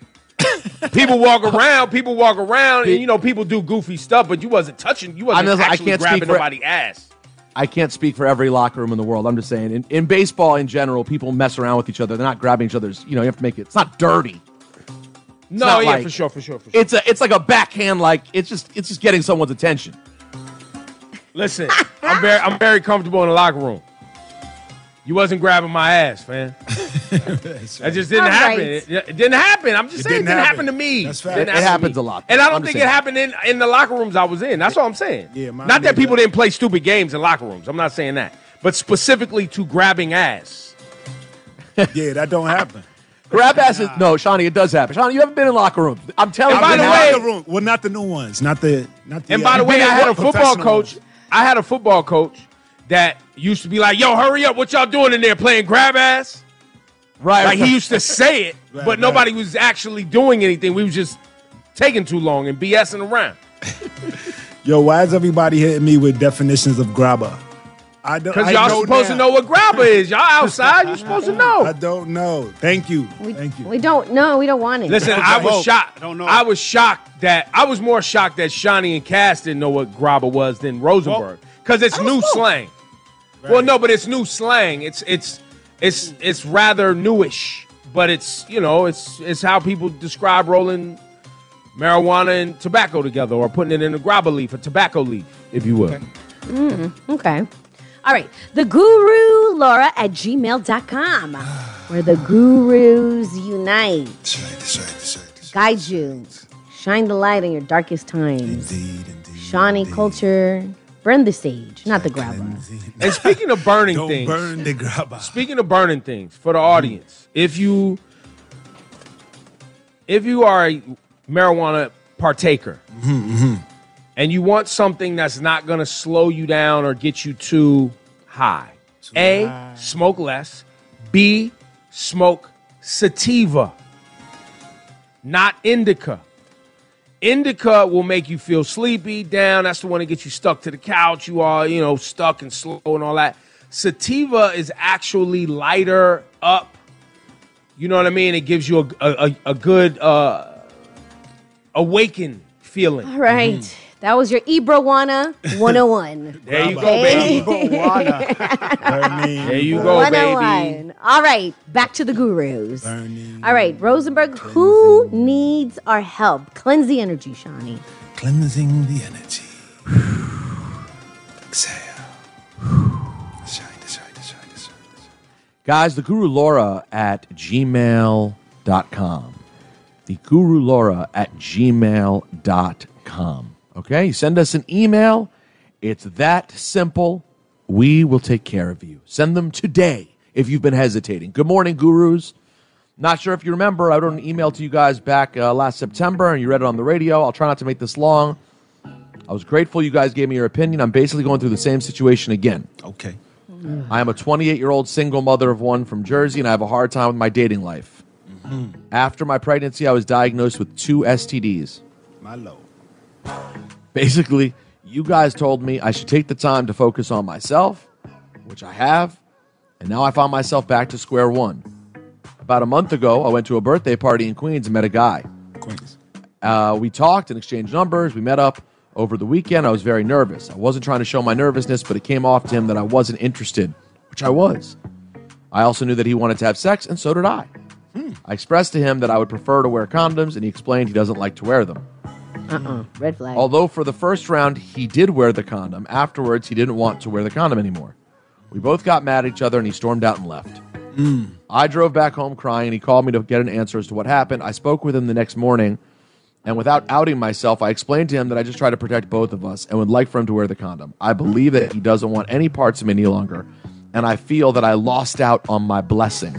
People walk around, people walk around, and you know, people do goofy stuff, but you wasn't touching, you wasn't I know, I actually can't speak grabbing for- nobody's ass. I can't speak for every locker room in the world. I'm just saying, in, in baseball in general, people mess around with each other. They're not grabbing each other's. You know, you have to make it. It's not dirty. No, not yeah, like- for sure, for sure, for sure. It's a. It's like a backhand. Like it's just. It's just getting someone's attention. Listen, I'm very I'm very comfortable in the locker room. You wasn't grabbing my ass, man. That just didn't All happen. right. It, it didn't happen. I'm just It saying it didn't didn't happen. happen to me. That's It fact. didn't It happen to happens me. a lot. And I don't I'm think just it saying. happened in, in the locker rooms I was in. That's all I'm saying. Yeah, mine Not that did people that. didn't play stupid games in locker rooms. I'm not saying that. But specifically to grabbing ass. Yeah, that don't happen. Grab ass is no, Shawnee. It does happen. Shawnee, you haven't been in locker rooms. I'm telling And you. by the now- way- Locker room. Well, not the new ones. Not the. Not the. And by uh, the way, I had a football professional coach. ones. I had a football coach that used to be like, yo, hurry up. What y'all doing in there playing grab ass? right. Like he used to say it, Right, but right. nobody was actually doing anything. We was just taking too long and BSing around. Yo, why is everybody hitting me with definitions of grabber? I don't. Because I y'all know supposed now. to know what grabber is. Y'all outside, you supposed to I know. don't know. Thank you. We, Thank you. we don't know. We don't want it. Listen, Don't I was know. shocked. I don't know. I was shocked that I was more shocked that Shawnee and Cass didn't know what grabber was than Rosenberg. Because it's new slang. Well, no, but it's new slang. It's it's it's it's rather newish, but it's you know it's it's how people describe rolling marijuana and tobacco together, or putting it in a grabber leaf, a tobacco leaf, if you will. Mm, okay. All right. The Guru Laura at gmail dot com, where the gurus unite. That's right. That's right. That's right. That's right. Guide you. Shine the light in your darkest times. Indeed, indeed. Shawnee indeed. Culture. Burn the sage, not the grabber. And speaking of burning Don't things, burn the grabber. speaking of burning things for the audience, if you if you are a marijuana partaker and you want something that's not going to slow you down or get you too high, A, smoke less, B, smoke sativa, not indica. Indica will make you feel sleepy, down. That's the one that gets you stuck to the couch. You are, you know, stuck and slow and all that. Sativa is actually lighter up. You know what I mean? It gives you a a, a good uh, awakened feeling. All right. That was your Ebrowana one oh one. There you go, Hey. baby. Burning. There you go, one oh baby. one. All right. Back to the gurus. Burning. All right. Rosenberg, who needs our help? Cleanse the energy, Shawnee. Cleansing the energy. Exhale. That's right. That's right. That's right. That's right. Guys, the Guru Laura at gmail dot com. The Guru Laura at gmail dot com. Okay, send us an email. It's that simple. We will take care of you. Send them today if you've been hesitating. Good morning, gurus. Not sure if you remember, I wrote an email to you guys back uh, last September, and you read it on the radio. I'll try not to make this long. I was grateful you guys gave me your opinion. I'm basically going through the same situation again. Okay. I am a twenty-eight-year-old single mother of one from Jersey, and I have a hard time with my dating life. Mm-hmm. After my pregnancy, I was diagnosed with two S T Ds. My low. Basically, you guys told me I should take the time to focus on myself, which I have, and now I found myself back to square one. About a month ago, I went to a birthday party in Queens and met a guy. Queens. Uh, we talked and exchanged numbers. We met up over the weekend. I was very nervous. I wasn't trying to show my nervousness, but it came off to him that I wasn't interested, which I was. I also knew that he wanted to have sex, and so did I. Hmm. I expressed to him that I would prefer to wear condoms, and he explained he doesn't like to wear them. Uh-uh. Red flag. Although for the first round, he did wear the condom. Afterwards, he didn't want to wear the condom anymore. We both got mad at each other, and he stormed out and left. Mm. I drove back home crying, and he called me to get an answer as to what happened. I spoke with him the next morning, and without outing myself, I explained to him that I just try to protect both of us and would like for him to wear the condom. I believe that he doesn't want any parts of me any longer, and I feel that I lost out on my blessing.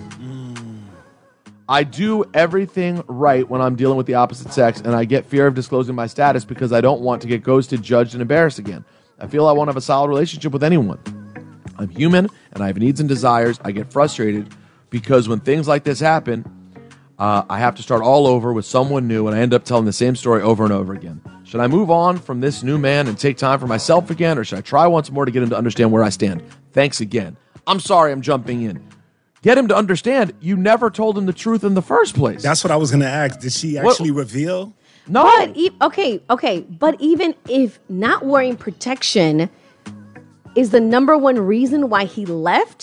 I do everything right when I'm dealing with the opposite sex, and I get fear of disclosing my status because I don't want to get ghosted, judged, and embarrassed again. I feel I won't have a solid relationship with anyone. I'm human, and I have needs and desires. I get frustrated because when things like this happen, uh, I have to start all over with someone new, and I end up telling the same story over and over again. Should I move on from this new man and take time for myself again, or should I try once more to get him to understand where I stand? Thanks again. I'm sorry I'm jumping in. Get him to understand you never told him the truth in the first place. That's what I was going to ask. Did she actually What- reveal? No. But e- okay, okay. But even if not wearing protection is the number one reason why he left,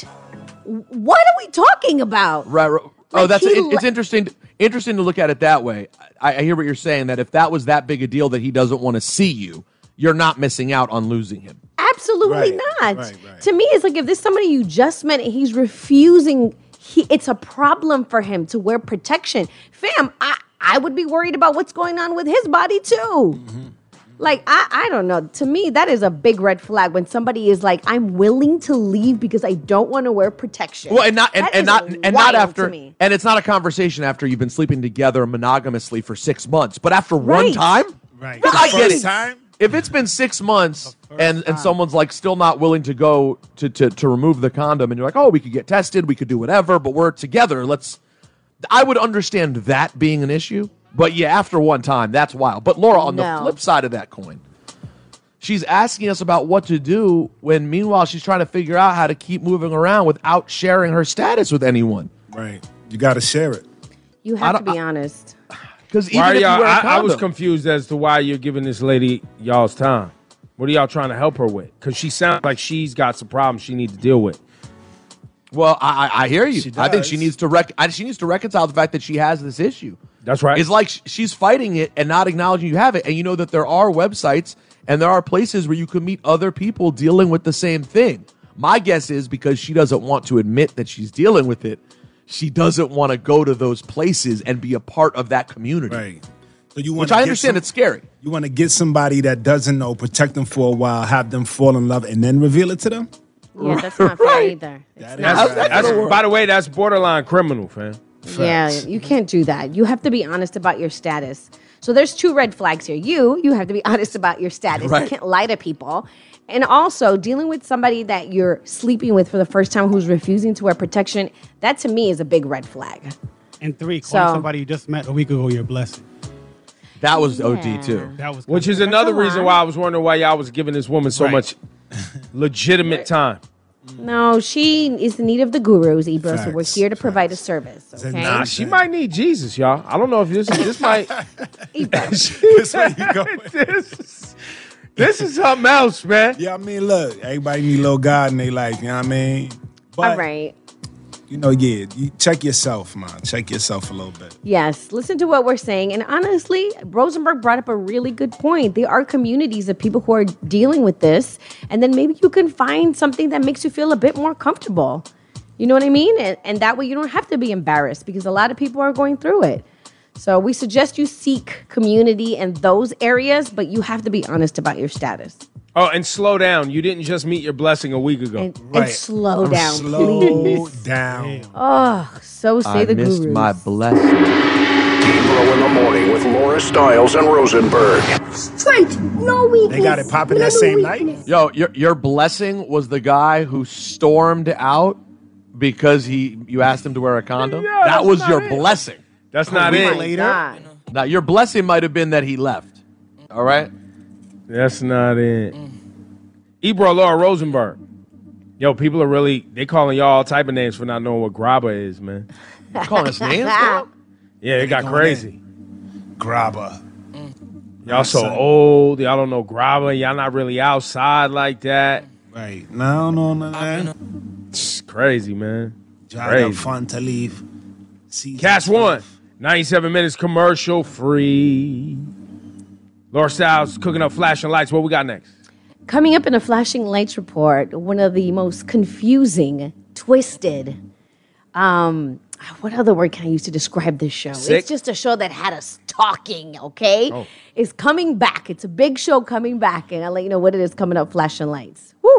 what are we talking about? Right. right. Oh, Like, that's he it, le- it's interesting. Interesting to look at it that way. I, I hear what you're saying. That if that was that big a deal that he doesn't want to see you, you're not missing out on losing him. Absolutely Right, not. right, right. To me, it's like if this is somebody you just met and he's refusing, he, it's a problem for him to wear protection. Fam, I, I would be worried about what's going on with his body too. Mm-hmm. Like, I, I don't know. To me, that is a big red flag when somebody is like, I'm willing to leave because I don't want to wear protection. Well, and not and, That and is not and not wild to after me. and it's not a conversation after you've been sleeping together monogamously for six months, but after one Right. time. Right. I get First it. time? If it's been six months and, and someone's like still not willing to go to, to to remove the condom, and you're like, oh, we could get tested, we could do whatever, but we're together. Let's. I would understand that being an issue, but yeah, after one time, that's wild. But Laura, on No. the flip side of that coin, she's asking us about what to do when, meanwhile, she's trying to figure out how to keep moving around without sharing her status with anyone. Right. You got to share it. You have to be honest. Because Why are even if you y'all, wear a I, I was condom- confused as to why you're giving this lady y'all's time. What are y'all trying to help her with? Because she sounds like she's got some problems she needs to deal with. Well, I, I I hear you. She I think she does. needs to rec- I, she needs to reconcile the fact that she has this issue. That's right. It's like sh- she's fighting it and not acknowledging you have it. And you know that there are websites and there are places where you can meet other people dealing with the same thing. My guess is because she doesn't want to admit that she's dealing with it, she doesn't want to go to those places and be a part of that community. Right. So you Which wanna I get understand some- it's scary. You want to get somebody that doesn't know, protect them for a while, have them fall in love, and then reveal it to them? Yeah, that's not fair either. It's That's, not fair. that's- by the way, that's borderline criminal, fam. Yeah, you can't do that. You have to be honest about your status. So there's two red flags here. You, you have to be honest about your status. Right. You can't lie to people. And also dealing with somebody that you're sleeping with for the first time who's refusing to wear protection, that to me is a big red flag. And three, calling So- somebody you just met a week ago your blessing. That was O D too. That was Which is That's another a lot. reason why I was wondering why y'all was giving this woman so Right. much legitimate time. No, she is in need of the gurus, Ebro. So we're Facts, here to provide a service. Okay. Nah, she might need Jesus, y'all. I don't know if this this might. That's where you going. this, this is something else, man. Yeah, I mean, look, everybody need a little God in their life, you know what I mean? But, All right. you know, yeah, you check yourself, man. Check yourself a little bit. Yes, listen to what we're saying. And honestly, Rosenberg brought up a really good point. There are communities of people who are dealing with this. And then maybe you can find something that makes you feel a bit more comfortable. You know what I mean? And, and that way you don't have to be embarrassed because a lot of people are going through it. So we suggest you seek community in those areas, but you have to be honest about your status. Oh, and slow down. You didn't just meet your blessing a week ago. And, and slow down, Slow please. down. Oh, so say I the missed gurus. my blessing. Ebro in the morning with Laura Stiles and Rosenberg. Straight, no weakness. They got it popping that same night. Yo, your your blessing was the guy who stormed out because he you asked him to wear a condom. Yeah, that that's was not your it. blessing. That's not week it. later. God. Now your blessing might have been that he left. All right. That's not it. Ebro Laura Rosenberg. Yo, people are really, they calling y'all all type of names for not knowing what grabba is, man. Calling us names now? Yeah, it got going crazy. Grabba. Y'all so Son. old. Y'all don't know grabba. Y'all not really outside like that. Right. No, no, no, no. It's crazy, man. Drive Crazy. up fun to leave. Season Cast one. twelve. ninety-seven minutes commercial free. Laura Styles cooking up flashing lights. What we got next? Coming up in a Flashing Lights report, one of the most confusing, twisted, um, what other word can I use to describe this show? Sick? It's just a show that had us talking, okay? Oh. It's coming back. It's a big show coming back, and I'll let you know what it is coming up, Flashing Lights. Woo!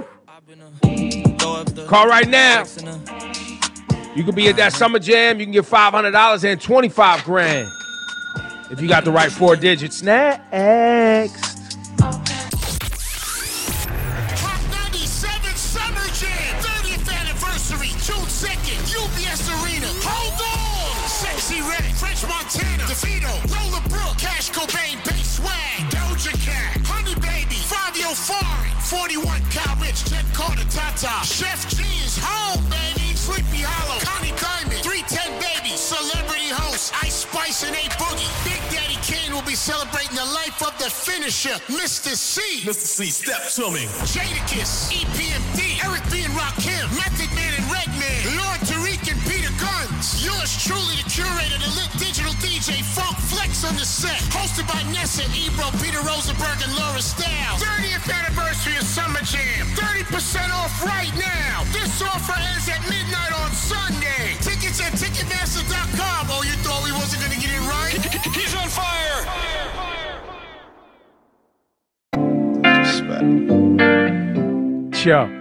Call right now. You can be at that summer jam. You can get five hundred dollars and twenty-five grand if you got the right four digits. Next. Hot ninety-seven Summer Jam, thirtieth anniversary, June second, U B S Arena. Hold on! Sexy Red, French Montana, DeVito, Lola Brooke, Cash Cobain, Bass Swag, Doja Cat, Honey Baby, Fabio Foreign, forty-one Cal Rich, Jen Carter, Tata, Chef G is home, baby, Sleepy Hollow, Connie Diamond, three ten Baby, Celebrity Host, Ice Spice and A Boogie, Big Daddy Kane will be celebrating the life of the finisher, Mister C. Mister C, step to me. Jadakiss, E P M D, Eric B. and Rakim, Method Man and Redman, Lord Tariq and Peter Guns. Yours truly, the curator, the lit digital D J, Funk Flex on the set. Hosted by Nessa, Ebro, Peter Rosenberg, and Laura Stiles. thirtieth anniversary of Summer Jam. thirty percent off right now. This offer ends at midnight on Sunday. Tickets at Ticketmaster dot com. Oh, you thought we wasn't going to get it right? He's on fire! Yo.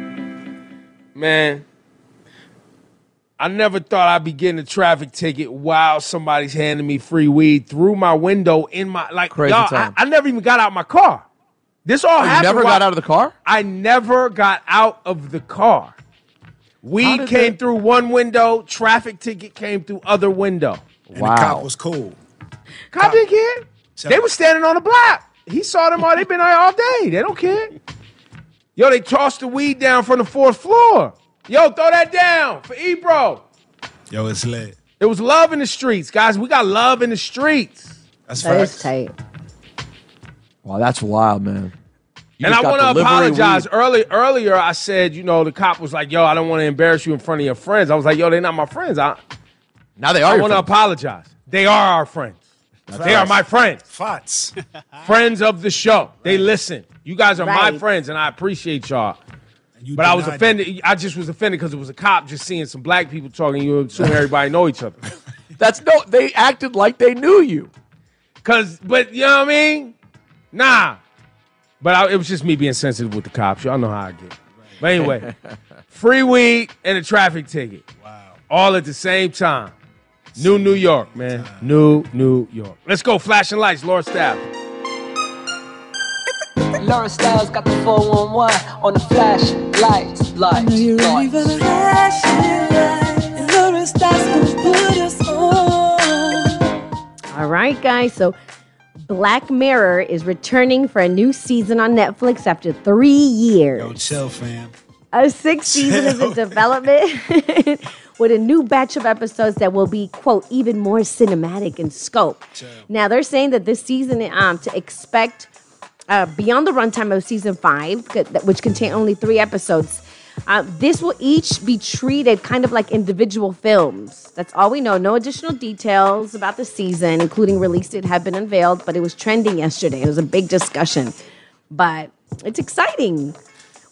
Man, I never thought I'd be getting a traffic ticket while somebody's handing me free weed through my window in my, like, Crazy y'all, I, time. I never even got out my car. This all Oh, you happened. never while- got out of the car? I never got out of the car. Weed did came that- through one window, traffic ticket came through other window. And the cop was cool. Cop didn't care. So- They was standing on the block. He saw them all. They been there all day. They don't care. Yo, they tossed the weed down from the fourth floor. Yo, throw that down for Ebro. Yo, it's lit. It was love in the streets, guys. We got love in the streets. That's That is facts. tight. Wow, that's wild, man. You and I just got want to delivery apologize. weed. Early, earlier, I said, you know, the cop was like, yo, I don't want to embarrass you in front of your friends. I was like, yo, they're not my friends. I, Now they are I your want to friends. apologize. They are our friends. They are my friends. Fots. Friends of the show. They listen. You guys are my Right. friends, and I appreciate y'all. You But I was denied offended. I just was offended because it was a cop just seeing some black people talking. You assume everybody know each other. That's no. They acted like they knew you. Cause, but you know what I mean? Nah. But I, it was just me being sensitive with the cops. Y'all know how I get. But anyway, free weed and a traffic ticket. Wow. All at the same time. New New York, man. New New York. Let's go. Flashing lights. Laura Staff. Laura Styles got the four one one on the flash lights, lights, lights. All right, guys. So Black Mirror is returning for a new season on Netflix after three years. Yo, chill, fam. A sixth season is in development with a new batch of episodes that will be, quote, even more cinematic in scope. Now, they're saying that this season, um, to expect uh, beyond the runtime of season five, which contain only three episodes, uh, this will each be treated kind of like individual films. That's all we know. No additional details about the season, including release date, have been unveiled, but it was trending yesterday. It was a big discussion. But it's exciting.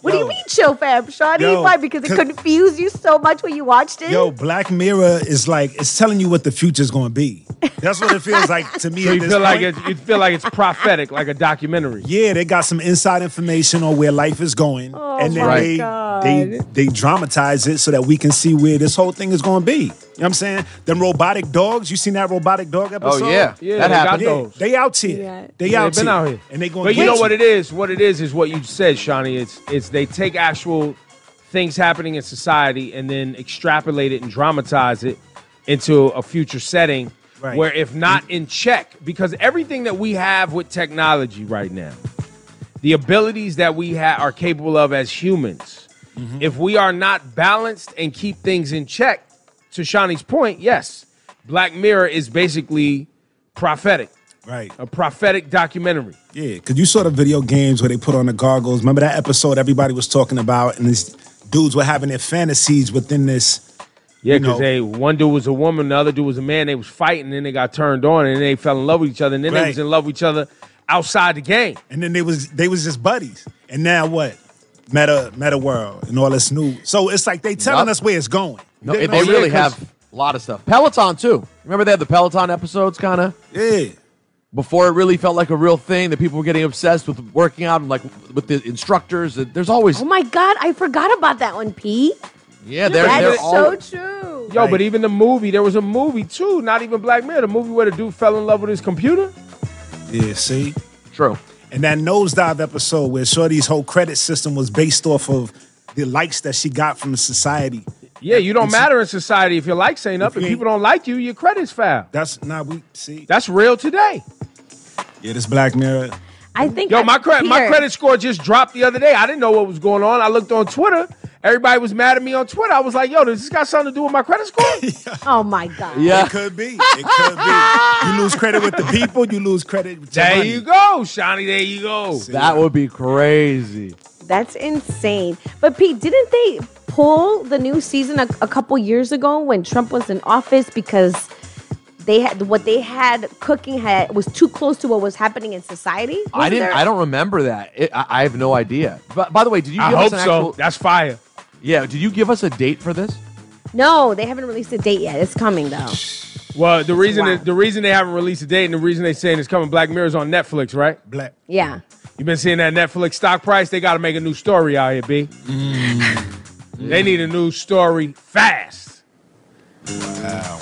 What do you mean chill, fam? Shawnee, Yo, why? Because it 'cause- confused you so much when you watched it? Yo, Black Mirror is like, it's telling you what the future's going to be. That's what it feels like to me So at you this feel like point. it's, you feel like it's prophetic, like a documentary. Yeah, they got some inside information on where life is going. Oh, and then my they, God. they they dramatize it so that we can see where this whole thing is going to be. You know what I'm saying? Them robotic dogs, you seen that robotic dog episode? yeah. Yeah, That they got happened. Yeah, those. they out here. Yeah. They Yeah, out, they've been here. out here. And they going But you know what it is? What it is is what you said, Shawnee. It's it's they take actual things happening in society and then extrapolate it and dramatize it into a future setting Right. where if not in check, because everything that we have with technology right now, the abilities that we ha- are capable of as humans, Mm-hmm. if we are not balanced and keep things in check, to Shawnee's point, yes, Black Mirror is basically prophetic. Right. A prophetic documentary. Yeah, because you saw the video games where they put on the goggles. Remember that episode everybody was talking about, and these dudes were having their fantasies within this. Yeah, you because know, they one dude was a woman, the other dude was a man. They was fighting, and then they got turned on, and then they fell in love with each other, and then they Right. was in love with each other outside the game. and then they was they was just buddies. And now what? Meta Meta World and all this new. So it's like they telling Yup. us where it's going. No, They- it- they oh, yeah, really 'cause- have a lot of stuff. Peloton too. Remember they had the Peloton episodes, kind of. Yeah. Before it really felt like a real thing that people were getting obsessed with working out and like with the instructors. There's always Oh my God, I forgot about that one, Pete. yeah. They're That they're is all so true. Yo, but even the movie, there was a movie too, not even Black Mirror, the movie where the dude fell in love with his computer. Yeah, see? True. And that nosedive episode where Shorty's whole credit system was based off of the likes that she got from society. Yeah, you don't And she- matter in society if your likes ain't up. If If you people don't like you, your credit's foul. That's not we see. That's real today. Yeah, this Black Mirror. I think Yo, my credit my Peter, credit score just dropped the other day. I didn't know what was going on. I looked on Twitter. Everybody was mad at me on Twitter. I was like, yo, does this got something to do with my credit score? Oh my God. It could be. It could be. You lose credit with the people, you lose credit with your There money. you go, Shawnee. There you go. that would be crazy. That's insane. But Pete, didn't they pull the new season a, a couple years ago when Trump was in office because they had what they had cooking had was too close to what was happening in society? I Wasn't didn't. there- I don't remember that. It, I, I have no idea. But by the way, did you I give hope us an so. actual? That's fire. Yeah. Did you give us a date for this? No, they haven't released a date yet. It's coming though. Well, the reason Wow. that, the reason they haven't released a date and the reason they saying it's coming, Black Mirror's on Netflix, right? Black. Yeah. You been seeing that Netflix stock price? They got to make a new story out here, B. They need a new story fast. Wow.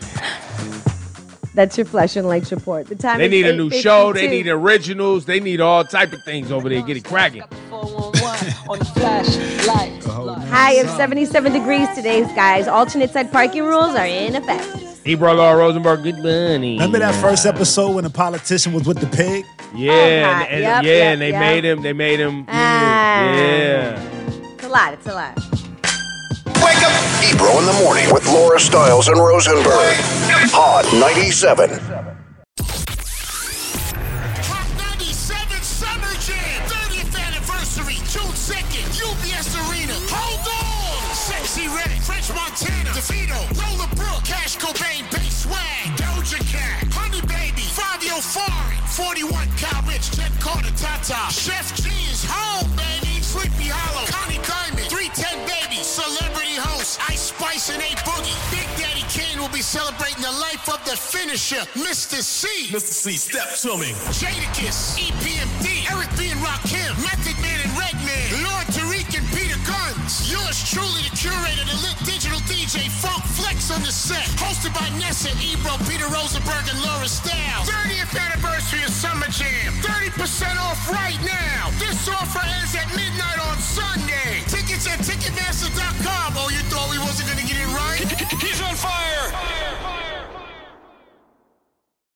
That's your Flesh and Lights report. The time They is need a new show. They eight fifty-two. need originals. They need all type of things over there. Get it cracking. On the flashlight. High of seventy-seven degrees today, guys. Alternate side parking rules are in effect. Ebro Laura Rosenberg, good money. Remember that first episode when the politician was with the pig? Yeah, Uh-huh. and, and- Yep, yeah, yep, and they yep. made him. They made him. Ah. Yeah. It's a lot. It's a lot. Wake up! Ebro in the morning with Laura Stiles and Rosenberg. Hot ninety-seven. Hot ninety-seven Summer Jam, thirtieth anniversary, June second, U B S Arena. Hold on! Sexy Red, French Montana, DeVito, Roller Brook, Cash Cobain, Bass Swag, Doja Cat, Honey Baby, Fabio Foreign, forty-one Cal Rich, Jet Carter, Tata, Chef G's home, baby, Sleepy Hollow, Connie Diamond, three ten Baby, Celebrity Host, Ice Spice and A Boogie. Big Daddy Kane will be celebrating the life of the finisher, Mister C. Mister C, step to me. Jadakiss, E P M D, Eric B. and Rakim, Method Man and Redman, Lord Tariq and Peter Guns. Yours truly, the curator, the lit digital D J, Funk Flex on the set. Hosted by Nessa, Ebro, Peter Rosenberg, and Laura Stiles. thirtieth anniversary of Summer Jam. thirty percent off right now.